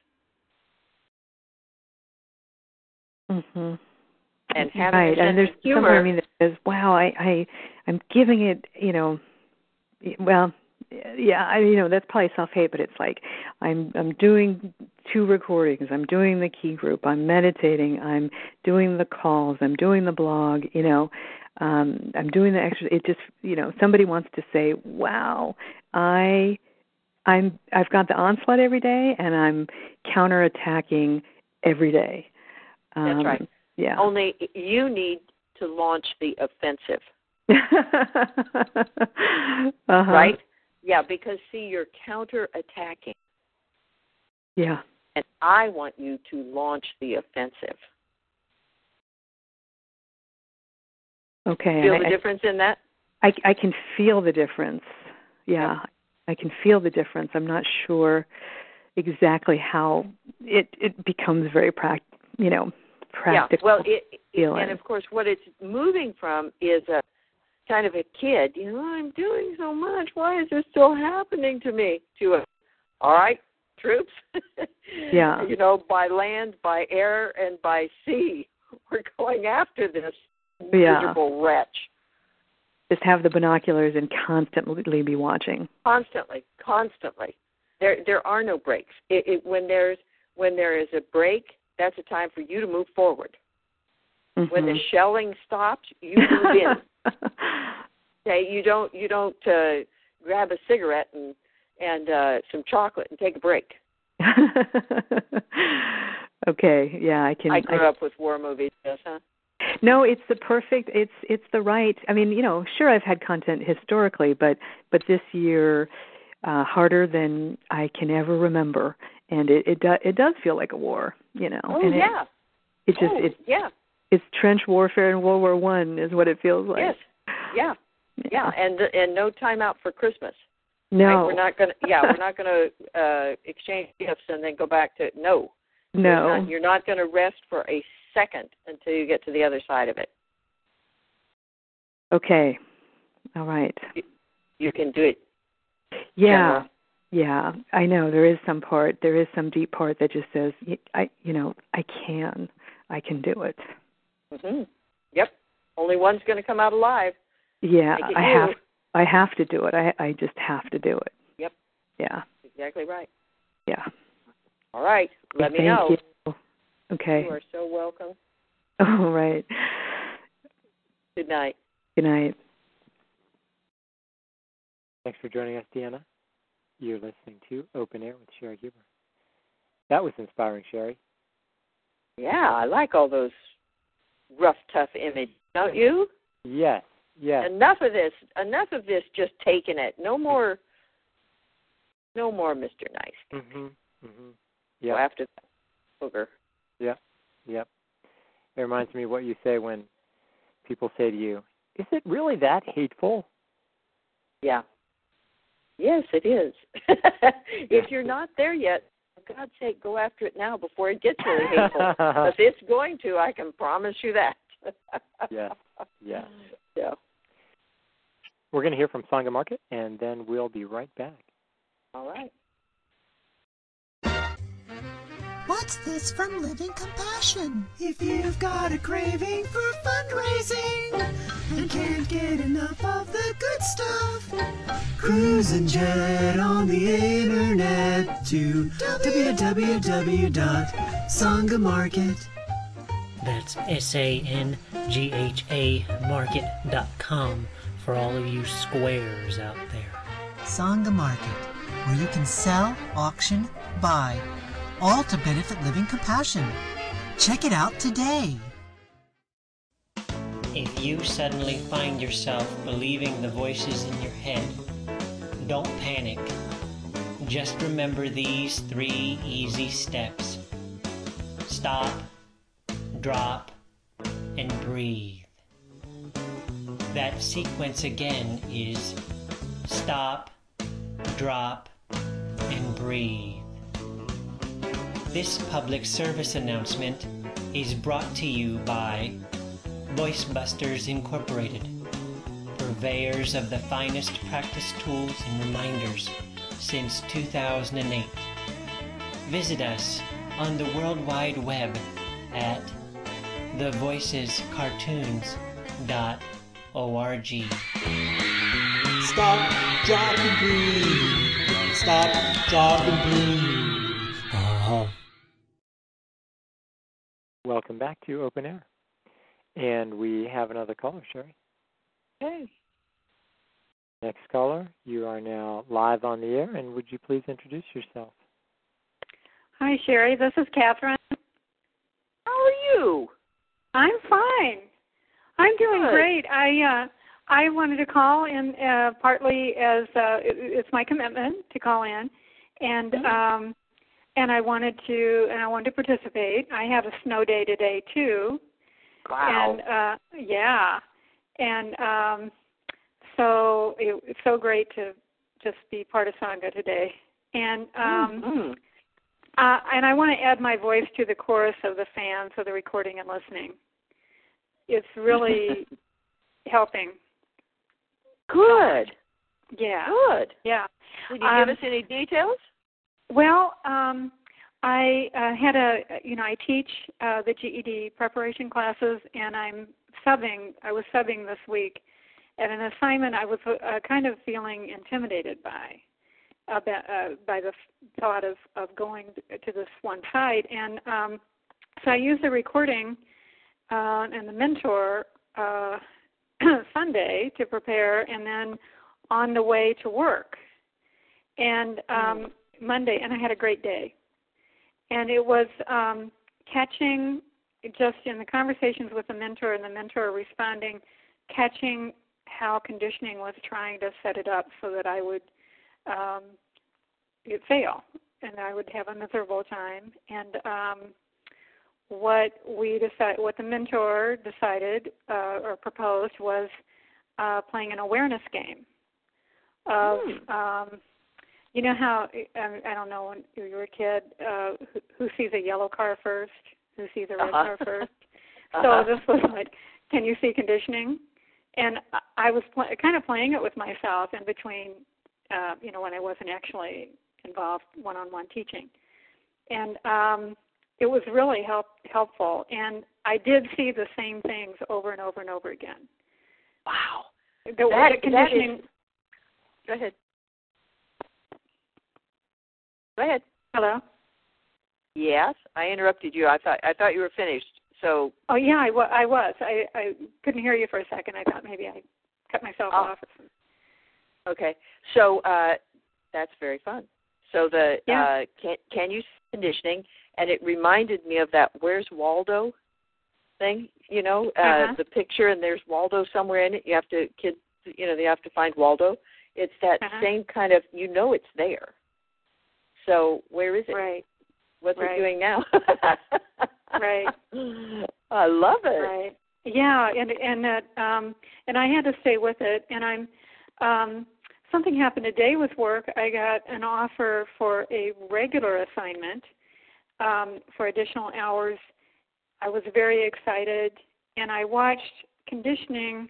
Mm-hmm. And having right. a sense and there's of humor. Somewhere in me that says, "Wow, I, I, I'm giving it, you know, well, yeah, I, you know, that's probably self-hate, but it's like I'm, I'm doing two recordings, I'm doing the key group, I'm meditating, I'm doing the calls, I'm doing the blog, you know, um, I'm doing the extra. It just, you know, somebody wants to say, wow, I, I'm, I've got the onslaught every day, and I'm counterattacking every day." Um, That's right. Yeah. Only you need to launch the offensive. uh-huh. Right? Yeah, because, see, you're counterattacking. Yeah. And I want you to launch the offensive. Okay. Feel and the I, difference in that? I, I can feel the difference. Yeah. Yep. I can feel the difference. I'm not sure exactly how it, it becomes very prac, you know, practical. Yeah, well, it, it, feeling. and of course, what it's moving from is a kind of a kid. You know, I'm doing so much. Why is this still happening to me? To a, all right, troops. Yeah. You know, by land, by air, and by sea, we're going after this yeah. miserable wretch. Just have the binoculars and constantly be watching. Constantly, constantly. There, there are no breaks. It, it, when there's when there is a break, that's a time for you to move forward. Mm-hmm. When the shelling stops, you move in. Okay, you don't you don't uh, grab a cigarette and and uh, some chocolate and take a break. Okay, yeah, I can. I grew I, up with war movies, yes, huh? No, it's the perfect. It's it's the right. I mean, you know, sure, I've had content historically, but but this year, uh, harder than I can ever remember, and it it, do, it does feel like a war, you know. Oh and yeah. It, it just oh, it yeah. It's trench warfare in World War One is what it feels like. Yes. Yeah. Yeah. Yeah. And and no time out for Christmas. No. Right? We're not gonna. Yeah, we're not gonna uh, exchange gifts and then go back to no. No. Not, you're not going to rest for a second until you get to the other side of it. Okay. All right. You, you can do it. Yeah. General. Yeah. I know there is some part, there is some deep part that just says, I, you know, I can, I can do it. Mhm. Yep. Only one's going to come out alive. Yeah. Make it I you. have, I have to do it. I, I just have to do it. Yep. Yeah. Exactly right. Yeah. All right. Let Thank me know. You. Okay. You are so welcome. All right. Good night. Good night. Thanks for joining us, Deanna. You're listening to Open Air with Sherry Huber. That was inspiring, Sherry. Yeah, I like all those rough, tough images, don't you? Yes, yes. Enough of this. Enough of this just taking it. No more, no more Mister Nice. Mm-hmm, mm-hmm. Yep. Go after that booger. Yep, yep. It reminds me of what you say when people say to you, is it really that hateful? Yeah. Yes, it is. If you're not there yet, for God's sake, go after it now before it gets really hateful. Because it's going to, I can promise you that. Yes, yes. Yeah. We're going to hear from Sangha Market, and then we'll be right back. All right. What's this from Living Compassion? If you've got a craving for fundraising and can't get enough of the good stuff, cruise and jet on the internet to w w w dot sangha market. That's S A N G H A market dot com for all of you squares out there. Sangha Market, where you can sell, auction, buy, all to benefit Living Compassion. Check it out today. If you suddenly find yourself believing the voices in your head, don't panic. Just remember these three easy steps. Stop, drop, and breathe. That sequence again is stop, drop, and breathe. This public service announcement is brought to you by VoiceBusters Incorporated, purveyors of the finest practice tools and reminders since two thousand eight. Visit us on the World Wide Web at the voices cartoons dot org. Stop, drop, and breathe. Stop, drop, and breathe. Uh-huh. Welcome back to Open Air. And we have another caller, Sherry. Hey. Next caller, you are now live on the air, and would you please introduce yourself? Hi, Sherry. This is Catherine. How are you? I'm fine. I'm doing Good. great. I uh, I wanted to call in uh, partly as uh, it, it's my commitment to call in, and Mm-hmm. um, and I wanted to and I wanted to participate. I have a snow day today too. Wow. And uh, yeah, and um, so it, it's so great to just be part of Sangha today. And um, mm-hmm. uh, and I want to add my voice to the chorus of the fans of the recording and listening. It's really helping. Good. Yeah. Good. Yeah. Can you um, give us any details? Well, um, I uh, had a, you know, I teach uh, the G E D preparation classes, and I'm subbing. I was subbing this week at an assignment I was uh, kind of feeling intimidated by, about, uh, by the thought of, of going to this one site. And um, so I used the recording uh, and the mentor uh, Sunday to prepare, and then on the way to work. And um, Monday, and I had a great day. And it was um, catching, just in the conversations with the mentor and the mentor responding, catching how conditioning was trying to set it up so that I would um, fail and I would have a miserable time. And um, what we decided, what the mentor decided uh, or proposed was uh, playing an awareness game of, hmm. um, you know how, I, I don't know when you were a kid, uh, who, who sees a yellow car first, who sees a red uh-huh. car first. Uh-huh. So this was like, can you see conditioning? And I was pl- kind of playing it with myself in between, uh, you know, when I wasn't actually involved one-on-one teaching. And um, it was really help, helpful. And I did see the same things over and over and over again. Wow. The, that, the conditioning. That is, go ahead. Go ahead. Hello? Yes, I interrupted you. I thought I thought you were finished. So. Oh, yeah, I, w- I was. I, I couldn't hear you for a second. I thought maybe I cut myself oh. off. Okay. So uh, that's very fun. So the yeah. uh, can, can you see conditioning, and it reminded me of that Where's Waldo thing, you know, uh, uh-huh. the picture, and there's Waldo somewhere in it. You have to, kids, you know, they have to find Waldo. It's that uh-huh. same kind of, you know it's there. So where is it? Right. What's right. it doing now? Right. I love it. Right. Yeah, and and that um, and I had to stay with it. And I'm um, something happened today with work. I got an offer for a regular assignment um, for additional hours. I was very excited, and I watched conditioning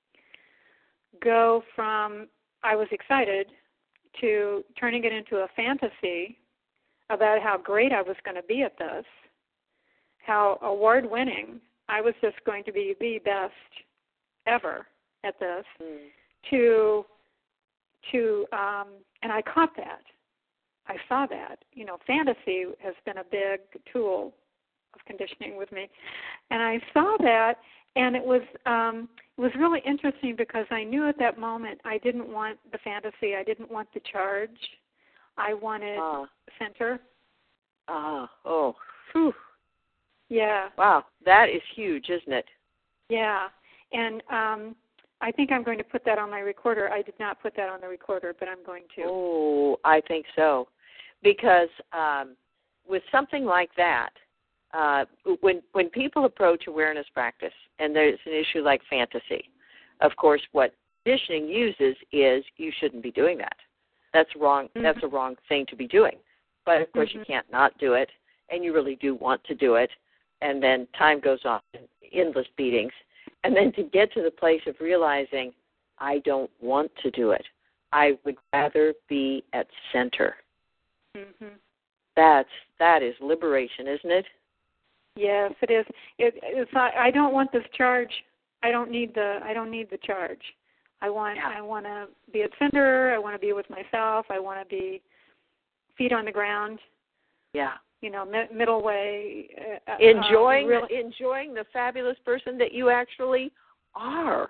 go from I was excited to turning it into a fantasy about how great I was going to be at this, how award-winning I was just going to be the best ever at this, mm. to, to um, and I caught that. I saw that. You know, fantasy has been a big tool of conditioning with me. And I saw that, and it was um, it was really interesting because I knew at that moment I didn't want the fantasy. I didn't want the charge. I wanted ah. center. Ah, oh, whew. Yeah. Wow, that is huge, isn't it? Yeah, and um, I think I'm going to put that on my recorder. I did not put that on the recorder, but I'm going to. Oh, I think so. Because um, with something like that, uh, when when people approach awareness practice and there's an issue like fantasy, of course, what conditioning uses is you shouldn't be doing that. That's wrong. Mm-hmm. That's a wrong thing to be doing. But, of course, mm-hmm. you can't not do it, and you really do want to do it, and then time goes on, endless beatings. And then to get to the place of realizing, I don't want to do it. I would rather be at center. Mm-hmm. That's, that is liberation, isn't it? Yes, it is. It, it's not, I don't want this charge. I don't need the. I don't need the charge. I want. Yeah. I want to be at center. I want to be with myself. I want to be feet on the ground. Yeah. You know, mi- middle way. Uh, enjoying, uh, really, enjoying the fabulous person that you actually are.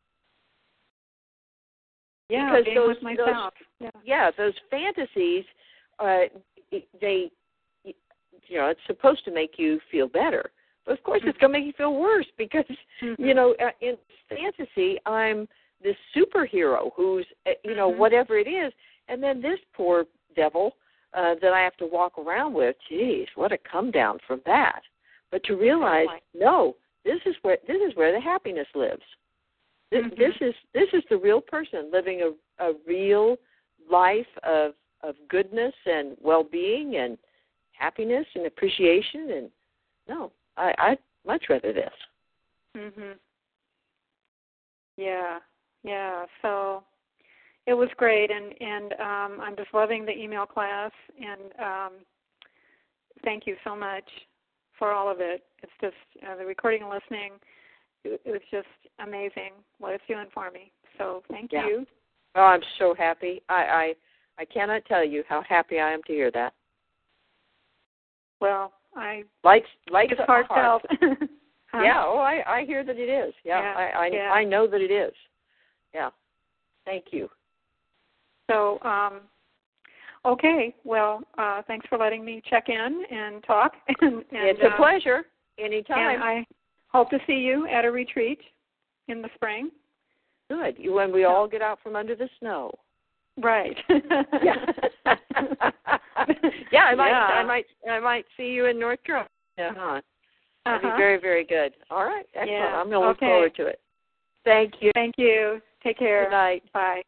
Yeah, because being those, with myself. Those, yeah. yeah, those fantasies, uh, they. You know, it's supposed to make you feel better. But, of course, mm-hmm. it's going to make you feel worse because, mm-hmm. you know, in fantasy, I'm this superhero who's, you know, mm-hmm. whatever it is. And then this poor devil uh, that I have to walk around with, geez, what a come down from that. But to realize, no, this is where this is where the happiness lives. This, mm-hmm. this is this is the real person living a, a real life of, of goodness and well-being and happiness and appreciation, and no, I, I'd much rather this. Mhm. Yeah, yeah. So it was great, and and um, I'm just loving the email class, and um, thank you so much for all of it. It's just uh, the recording and listening. It, it was just amazing what it's doing for me. So thank yeah. you. Oh, I'm so happy. I, I I cannot tell you how happy I am to hear that. Well, I like like it's heartfelt. Huh? Yeah. Oh, I, I hear that it is. Yeah. yeah I I, yeah. I know that it is. Yeah. Thank you. So, um, Okay. Well, uh, thanks for letting me check in and talk. and, and, it's a uh, pleasure. Anytime. And I hope to see you at a retreat in the spring. Good. When we all get out from under the snow. Right. yeah. yeah, I might, yeah. I might, I might see you in North Carolina. Huh? That'd Uh-huh. be very, very good. All right. Excellent. Yeah. I'm going to look okay. forward to it. Thank you. Thank you. Take care. Good night. Bye.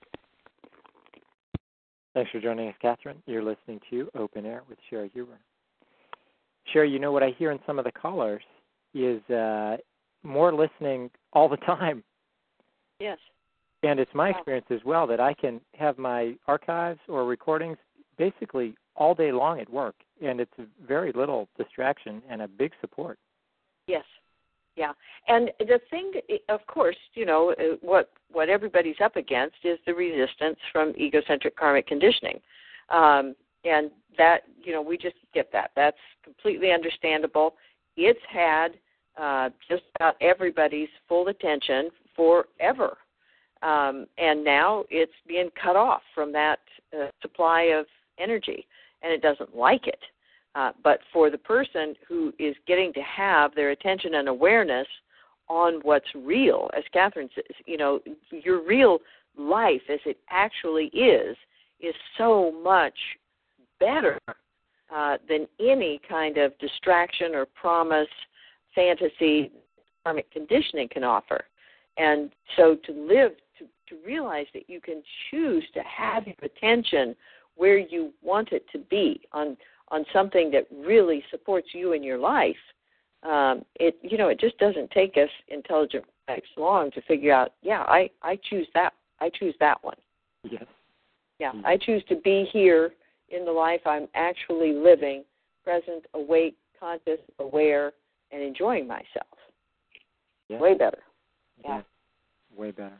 Thanks for joining us, Catherine. You're listening to Open Air with Sherry Huber. Sherry, you know what I hear in some of the callers is uh, more listening all the time. Yes. And it's my experience as well that I can have my archives or recordings basically all day long at work, and it's very little distraction and a big support. Yes. Yeah. And the thing, of course, you know, what what everybody's up against is the resistance from egocentric karmic conditioning. Um, and that, you know, we just get that. That's completely understandable. It's had uh, just about everybody's full attention forever. Um, and now it's being cut off from that uh, supply of energy, and it doesn't like it. Uh, but for the person who is getting to have their attention and awareness on what's real, as Catherine says, you know, your real life as it actually is, is so much better uh, than any kind of distraction or promise, fantasy, karmic conditioning can offer. And so to live, to, to realize that you can choose to have your attention where you want it to be, on on something that really supports you in your life, um, it you know it just doesn't take us intelligent types long to figure out. Yeah, I, I choose that. I choose that one. Yes. Yeah, mm-hmm. I choose to be here in the life I'm actually living, present, awake, conscious, aware, and enjoying myself. Yes. Way better. Yeah. Yes. Way better.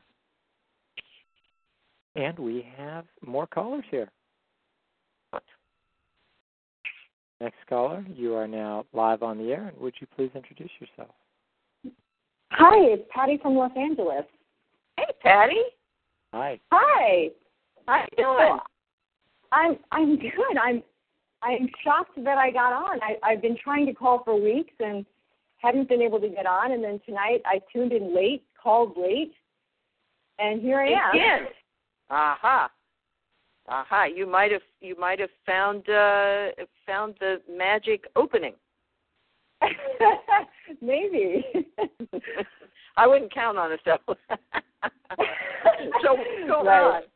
And we have more callers here. Next caller, you are now live on the air, and would you please introduce yourself? Hi, it's Patty from Los Angeles. Hey, Patty. Hi. Hi. How you doing? I'm I'm good. I'm I'm shocked that I got on. I, I've been trying to call for weeks and hadn't been able to get on, and then tonight I tuned in late, called late, and here I am. Again. Aha. Aha! You might have you might have found uh, found the magic opening. Maybe. I wouldn't count on it though. So what's going right. on?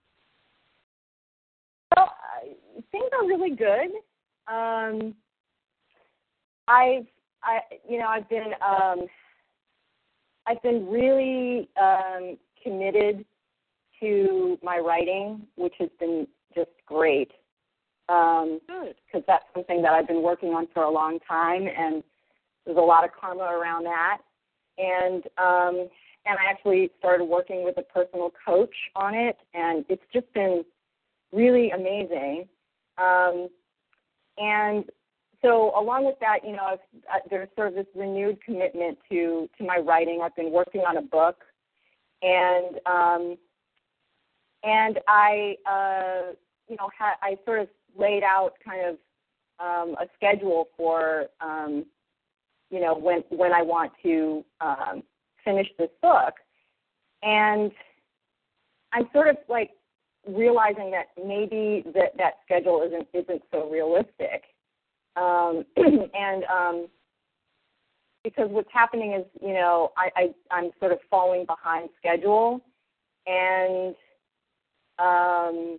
Well, uh, things are really good. Um, I've I you know I've been um, I've been really um, committed to my writing, which has been just great. Um, Good. Because that's something that I've been working on for a long time, and there's a lot of karma around that. And um, and I actually started working with a personal coach on it, and it's just been really amazing. Um, and so along with that, you know, I've, uh, there's sort of this renewed commitment to, to my writing. I've been working on a book, and um, And I, uh, you know, ha- I sort of laid out kind of um, a schedule for, um, you know, when when I want to um, finish this book, and I'm sort of like realizing that maybe that that schedule isn't isn't so realistic, um, and um, because what's happening is, you know, I, I I'm sort of falling behind schedule, and Um,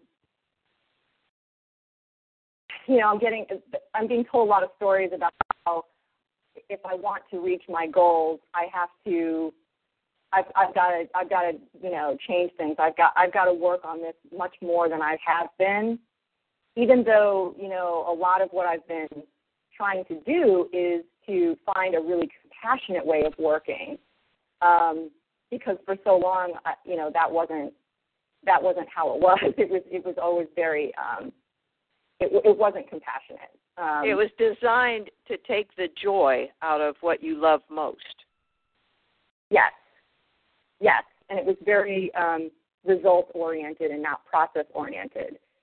you know, I'm getting, I'm being told a lot of stories about how if I want to reach my goals, I have to, I've, I've got to, I've got to, you know, change things. I've got, I've got to work on this much more than I have been, even though, you know, a lot of what I've been trying to do is to find a really compassionate way of working, um, because for so long, I, you know, that wasn't, that wasn't how it was. It was it was always very, um, it, it wasn't compassionate. Um, it was designed to take the joy out of what you love most. Yes, yes, and it was very um, result-oriented and not process-oriented.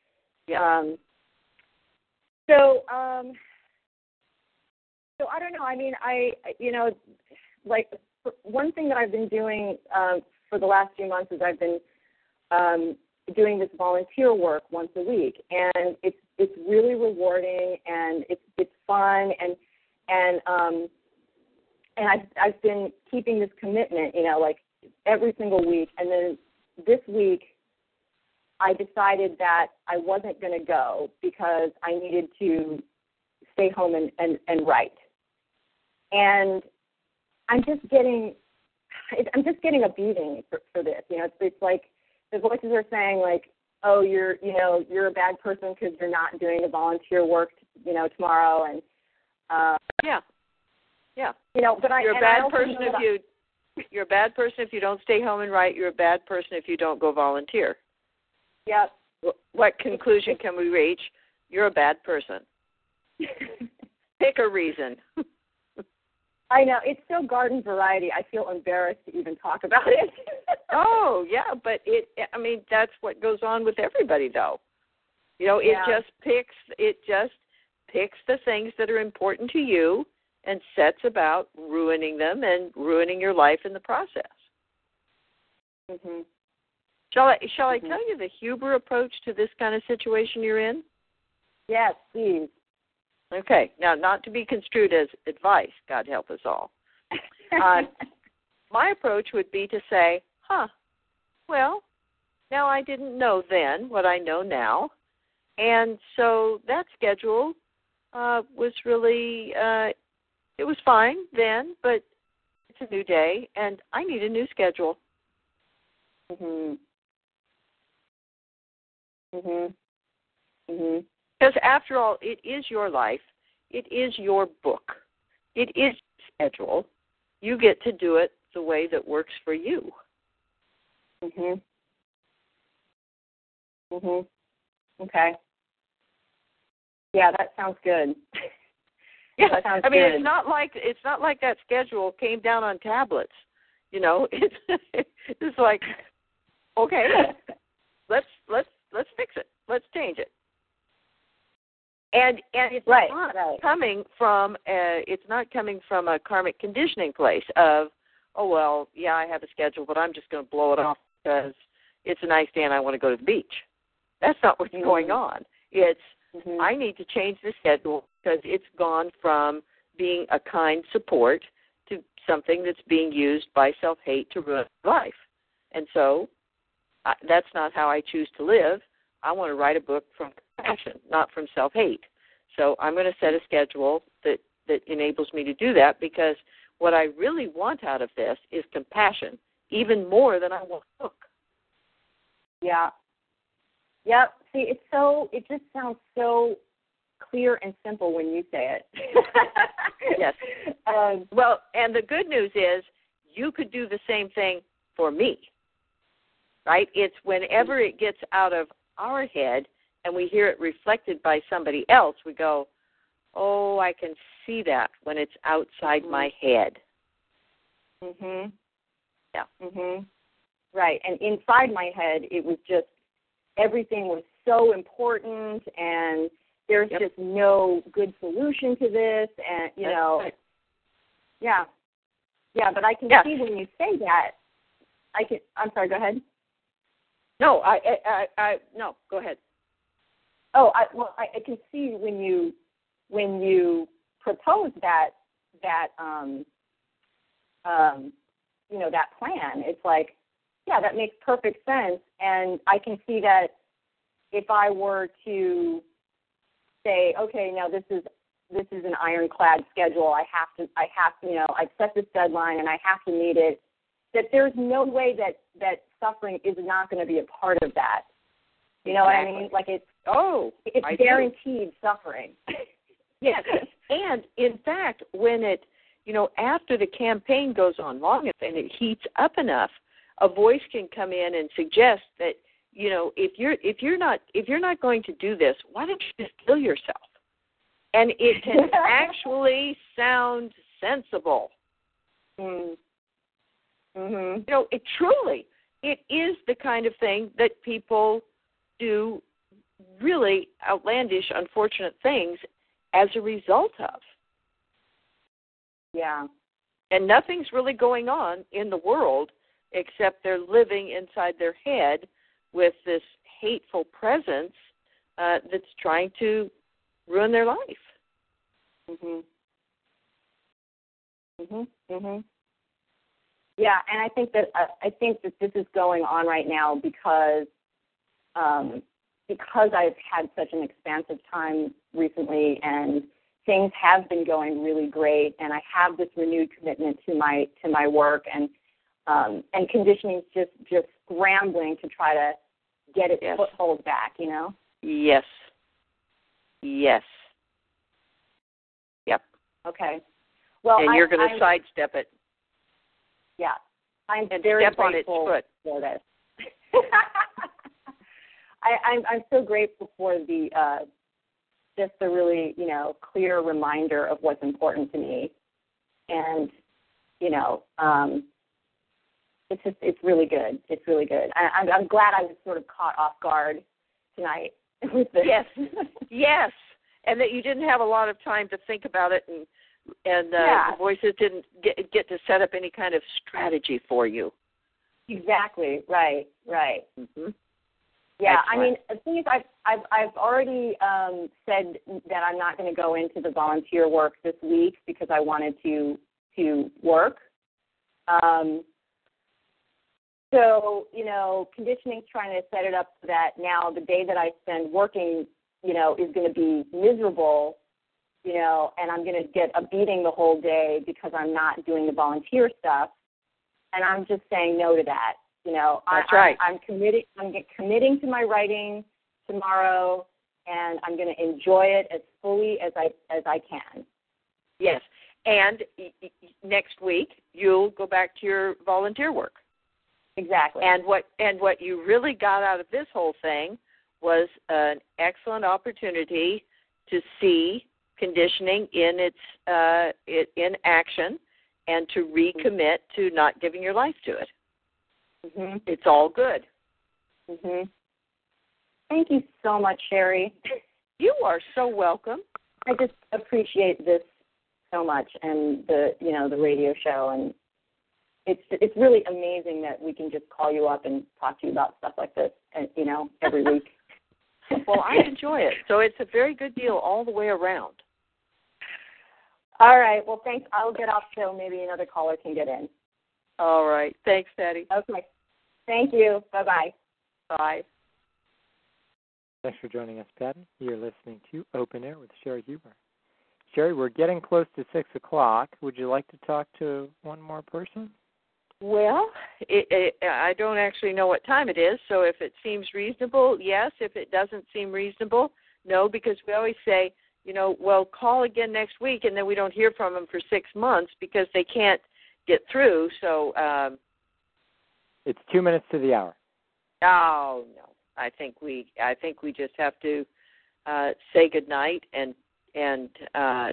Yeah. Um, so, um, so I don't know. I mean, I, you know, like one thing that I've been doing um, for the last few months is I've been um, doing this volunteer work once a week, and it's it's really rewarding, and it's it's fun, and and um, and I've I've been keeping this commitment, you know, like every single week, and then this week I decided that I wasn't going to go because I needed to stay home and, and, and write. And I'm just getting, I'm just getting a beating for, for this. You know, it's, it's like the voices are saying, like, oh, you're, you know, you're a bad person because you're not doing the volunteer work, you know, tomorrow. And uh, yeah, yeah. You know, but I you're a bad I person if that, you. You're a bad person if you don't stay home and write. You're a bad person if you don't go volunteer. Yep. What conclusion can we reach? You're a bad person. Pick a reason. I know. It's so garden variety. I feel embarrassed to even talk about it. Oh, yeah, but it, I mean, that's what goes on with everybody, though. You know, it Yeah. just picks, it just picks the things that are important to you and sets about ruining them and ruining your life in the process. Mm-hmm. Shall I shall mm-hmm. I tell you the Huber approach to this kind of situation you're in? Yes, please. Okay. Now, not to be construed as advice, God help us all. Uh, my approach would be to say, huh, well, now I didn't know then what I know now, and so that schedule uh, was really, uh, it was fine then, but it's a new day, and I need a new schedule. Mm-hmm. Mhm. Mhm. Because after all, it is your life. It is your book. It is schedule. You get to do it the way that works for you. Mhm. Mhm. Okay. Yeah, that sounds good. Yeah, that sounds I mean, good. it's not like it's not like that schedule came down on tablets. You know, it's it's like, okay, let's let's let's fix it. Let's change it. And and it's right, not right. coming from a, it's not coming from a karmic conditioning place of, oh well, yeah, I have a schedule, but I'm just going to blow it off because it's a nice day and I want to go to the beach. That's not what's mm-hmm. going on. It's mm-hmm. I need to change the schedule because it's gone from being a kind support to something that's being used by self-hate to ruin life. And so I, that's not how I choose to live. I want to write a book from compassion, not from self-hate. So I'm going to set a schedule that, that enables me to do that because what I really want out of this is compassion, even more than I want a book. Yeah. Yep. See, it's so, it just sounds so clear and simple when you say it. Yes. Um, well, and the good news is you could do the same thing for me, right? It's whenever it gets out of our head and we hear it reflected by somebody else, we go, oh, I can see that when it's outside mm-hmm. my head. Mhm. Yeah. Mhm. Right. And inside my head, it was just everything was so important, and there's yep. just no good solution to this, and you That's know, right. yeah, yeah. But I can yeah. see when you say that. I can. I'm sorry. Go ahead. No, I, I, I, I no. Go ahead. Oh, I, well, I, I can see when you when you propose that that um um you know that plan. It's like, yeah, that makes perfect sense, and I can see that if I were to say, okay, now this is this is an ironclad schedule. I have to, I have to, you know, I've set this deadline and I have to meet it. That there's no way that that suffering is not going to be a part of that. You know exactly. what I mean? Like it's oh, it's I guaranteed do. suffering. Yes, and in fact, when it, you know, after the campaign goes on long enough and it heats up enough, a voice can come in and suggest that, you know, if you're if you're not if you're not going to do this, why don't you just kill yourself? And it can actually sound sensible. Mm. Mm-hmm. You know, it truly, it is the kind of thing that people do really outlandish, unfortunate things as a result of. Yeah. And nothing's really going on in the world except they're living inside their head with this hateful presence uh, that's trying to ruin their life. Mhm. Mhm. Mhm. Yeah, and I think that uh, I think that this is going on right now because um, because I've had such an expansive time recently, and things have been going really great, and I have this renewed commitment to my to my work, and um, and conditioning's just just scrambling to try to get its yes. foothold back, you know. Yes. Yes. Yep. Okay. Well, and I, you're going to I, sidestep it. Yeah, I'm and very step grateful on its foot. for this. I, I'm I'm so grateful for the uh, just the really you know clear reminder of what's important to me, and you know um, it's just it's really good. It's really good. I, I'm I'm glad I was sort of caught off guard tonight with this. Yes, yes, and that you didn't have a lot of time to think about it, and and uh, yeah. the voices didn't get get to set up any kind of strategy for you. Exactly. Right. Right. Mm-hmm. Yeah. Excellent. I mean, the thing is, I've I've I've already um, said that I'm not going to go into the volunteer work this week because I wanted to to work. Um, so you know, conditioning's trying to set it up so that now the day that I spend working, you know, is going to be miserable. You know, and I'm going to get a beating the whole day because I'm not doing the volunteer stuff, and I'm just saying no to that. You know, that's I, right. I, I'm committing. I'm committing to my writing tomorrow, and I'm going to enjoy it as fully as I as I can. Yes, and next week you'll go back to your volunteer work. Exactly. And what and what you really got out of this whole thing was an excellent opportunity to see conditioning in its uh, it, in action, and to recommit to not giving your life to it. Mm-hmm. It's all good. Mm-hmm. Thank you so much, Sherry. You are so welcome. I just appreciate this so much, and the you know the radio show, and it's it's really amazing that we can just call you up and talk to you about stuff like this, and you know every week. Well, I enjoy it, so it's a very good deal all the way around. All right. Well, thanks. I'll get off so maybe another caller can get in. All right. Thanks, Patty. Okay. Thank you. Bye-bye. Bye. Thanks for joining us, Patty. You're listening to Open Air with Sherry Huber. Sherry, we're getting close to six o'clock. Would you like to talk to one more person? Well, it, it, I don't actually know what time it is, so if it seems reasonable, yes. If it doesn't seem reasonable, no, because we always say, you know, well, call again next week, and then we don't hear from them for six months because they can't get through. So um, it's two minutes to the hour. Oh no, I think we I think we just have to uh, say goodnight and and uh,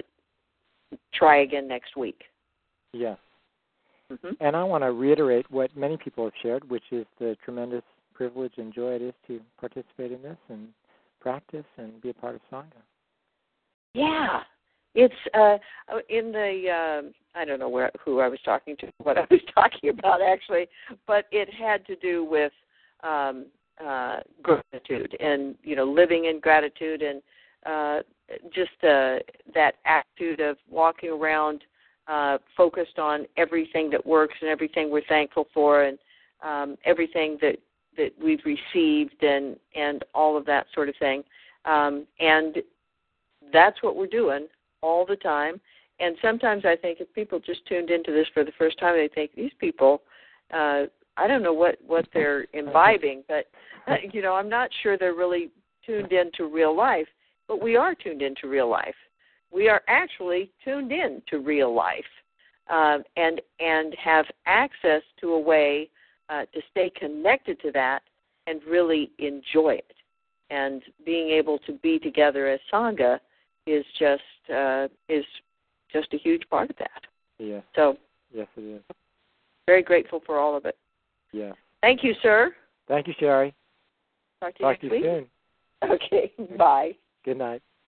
try again next week. Yes. Mm-hmm. And I want to reiterate what many people have shared, which is the tremendous privilege and joy it is to participate in this and practice and be a part of Sangha. Yeah, it's uh, in the, um, I don't know where who I was talking to, what I was talking about actually, but it had to do with um, uh, gratitude and, you know, living in gratitude and uh, just uh, that attitude of walking around uh, focused on everything that works and everything we're thankful for and um, everything that, that we've received and, and all of that sort of thing. Um, and that's what we're doing all the time. And sometimes I think if people just tuned into this for the first time, they think, these people, uh, I don't know what, what they're imbibing, but, uh, you know, I'm not sure they're really tuned into real life. But we are tuned into real life. We are actually tuned in to real life uh, and, and have access to a way uh, to stay connected to that and really enjoy it. And being able to be together as Sangha is just uh, is just a huge part of that. Yeah. So yes, it is. Very grateful for all of it. Yeah. Thank you, sir. Thank you, Sherry. Talk to you Talk next to you week. soon. Okay, bye. Good night.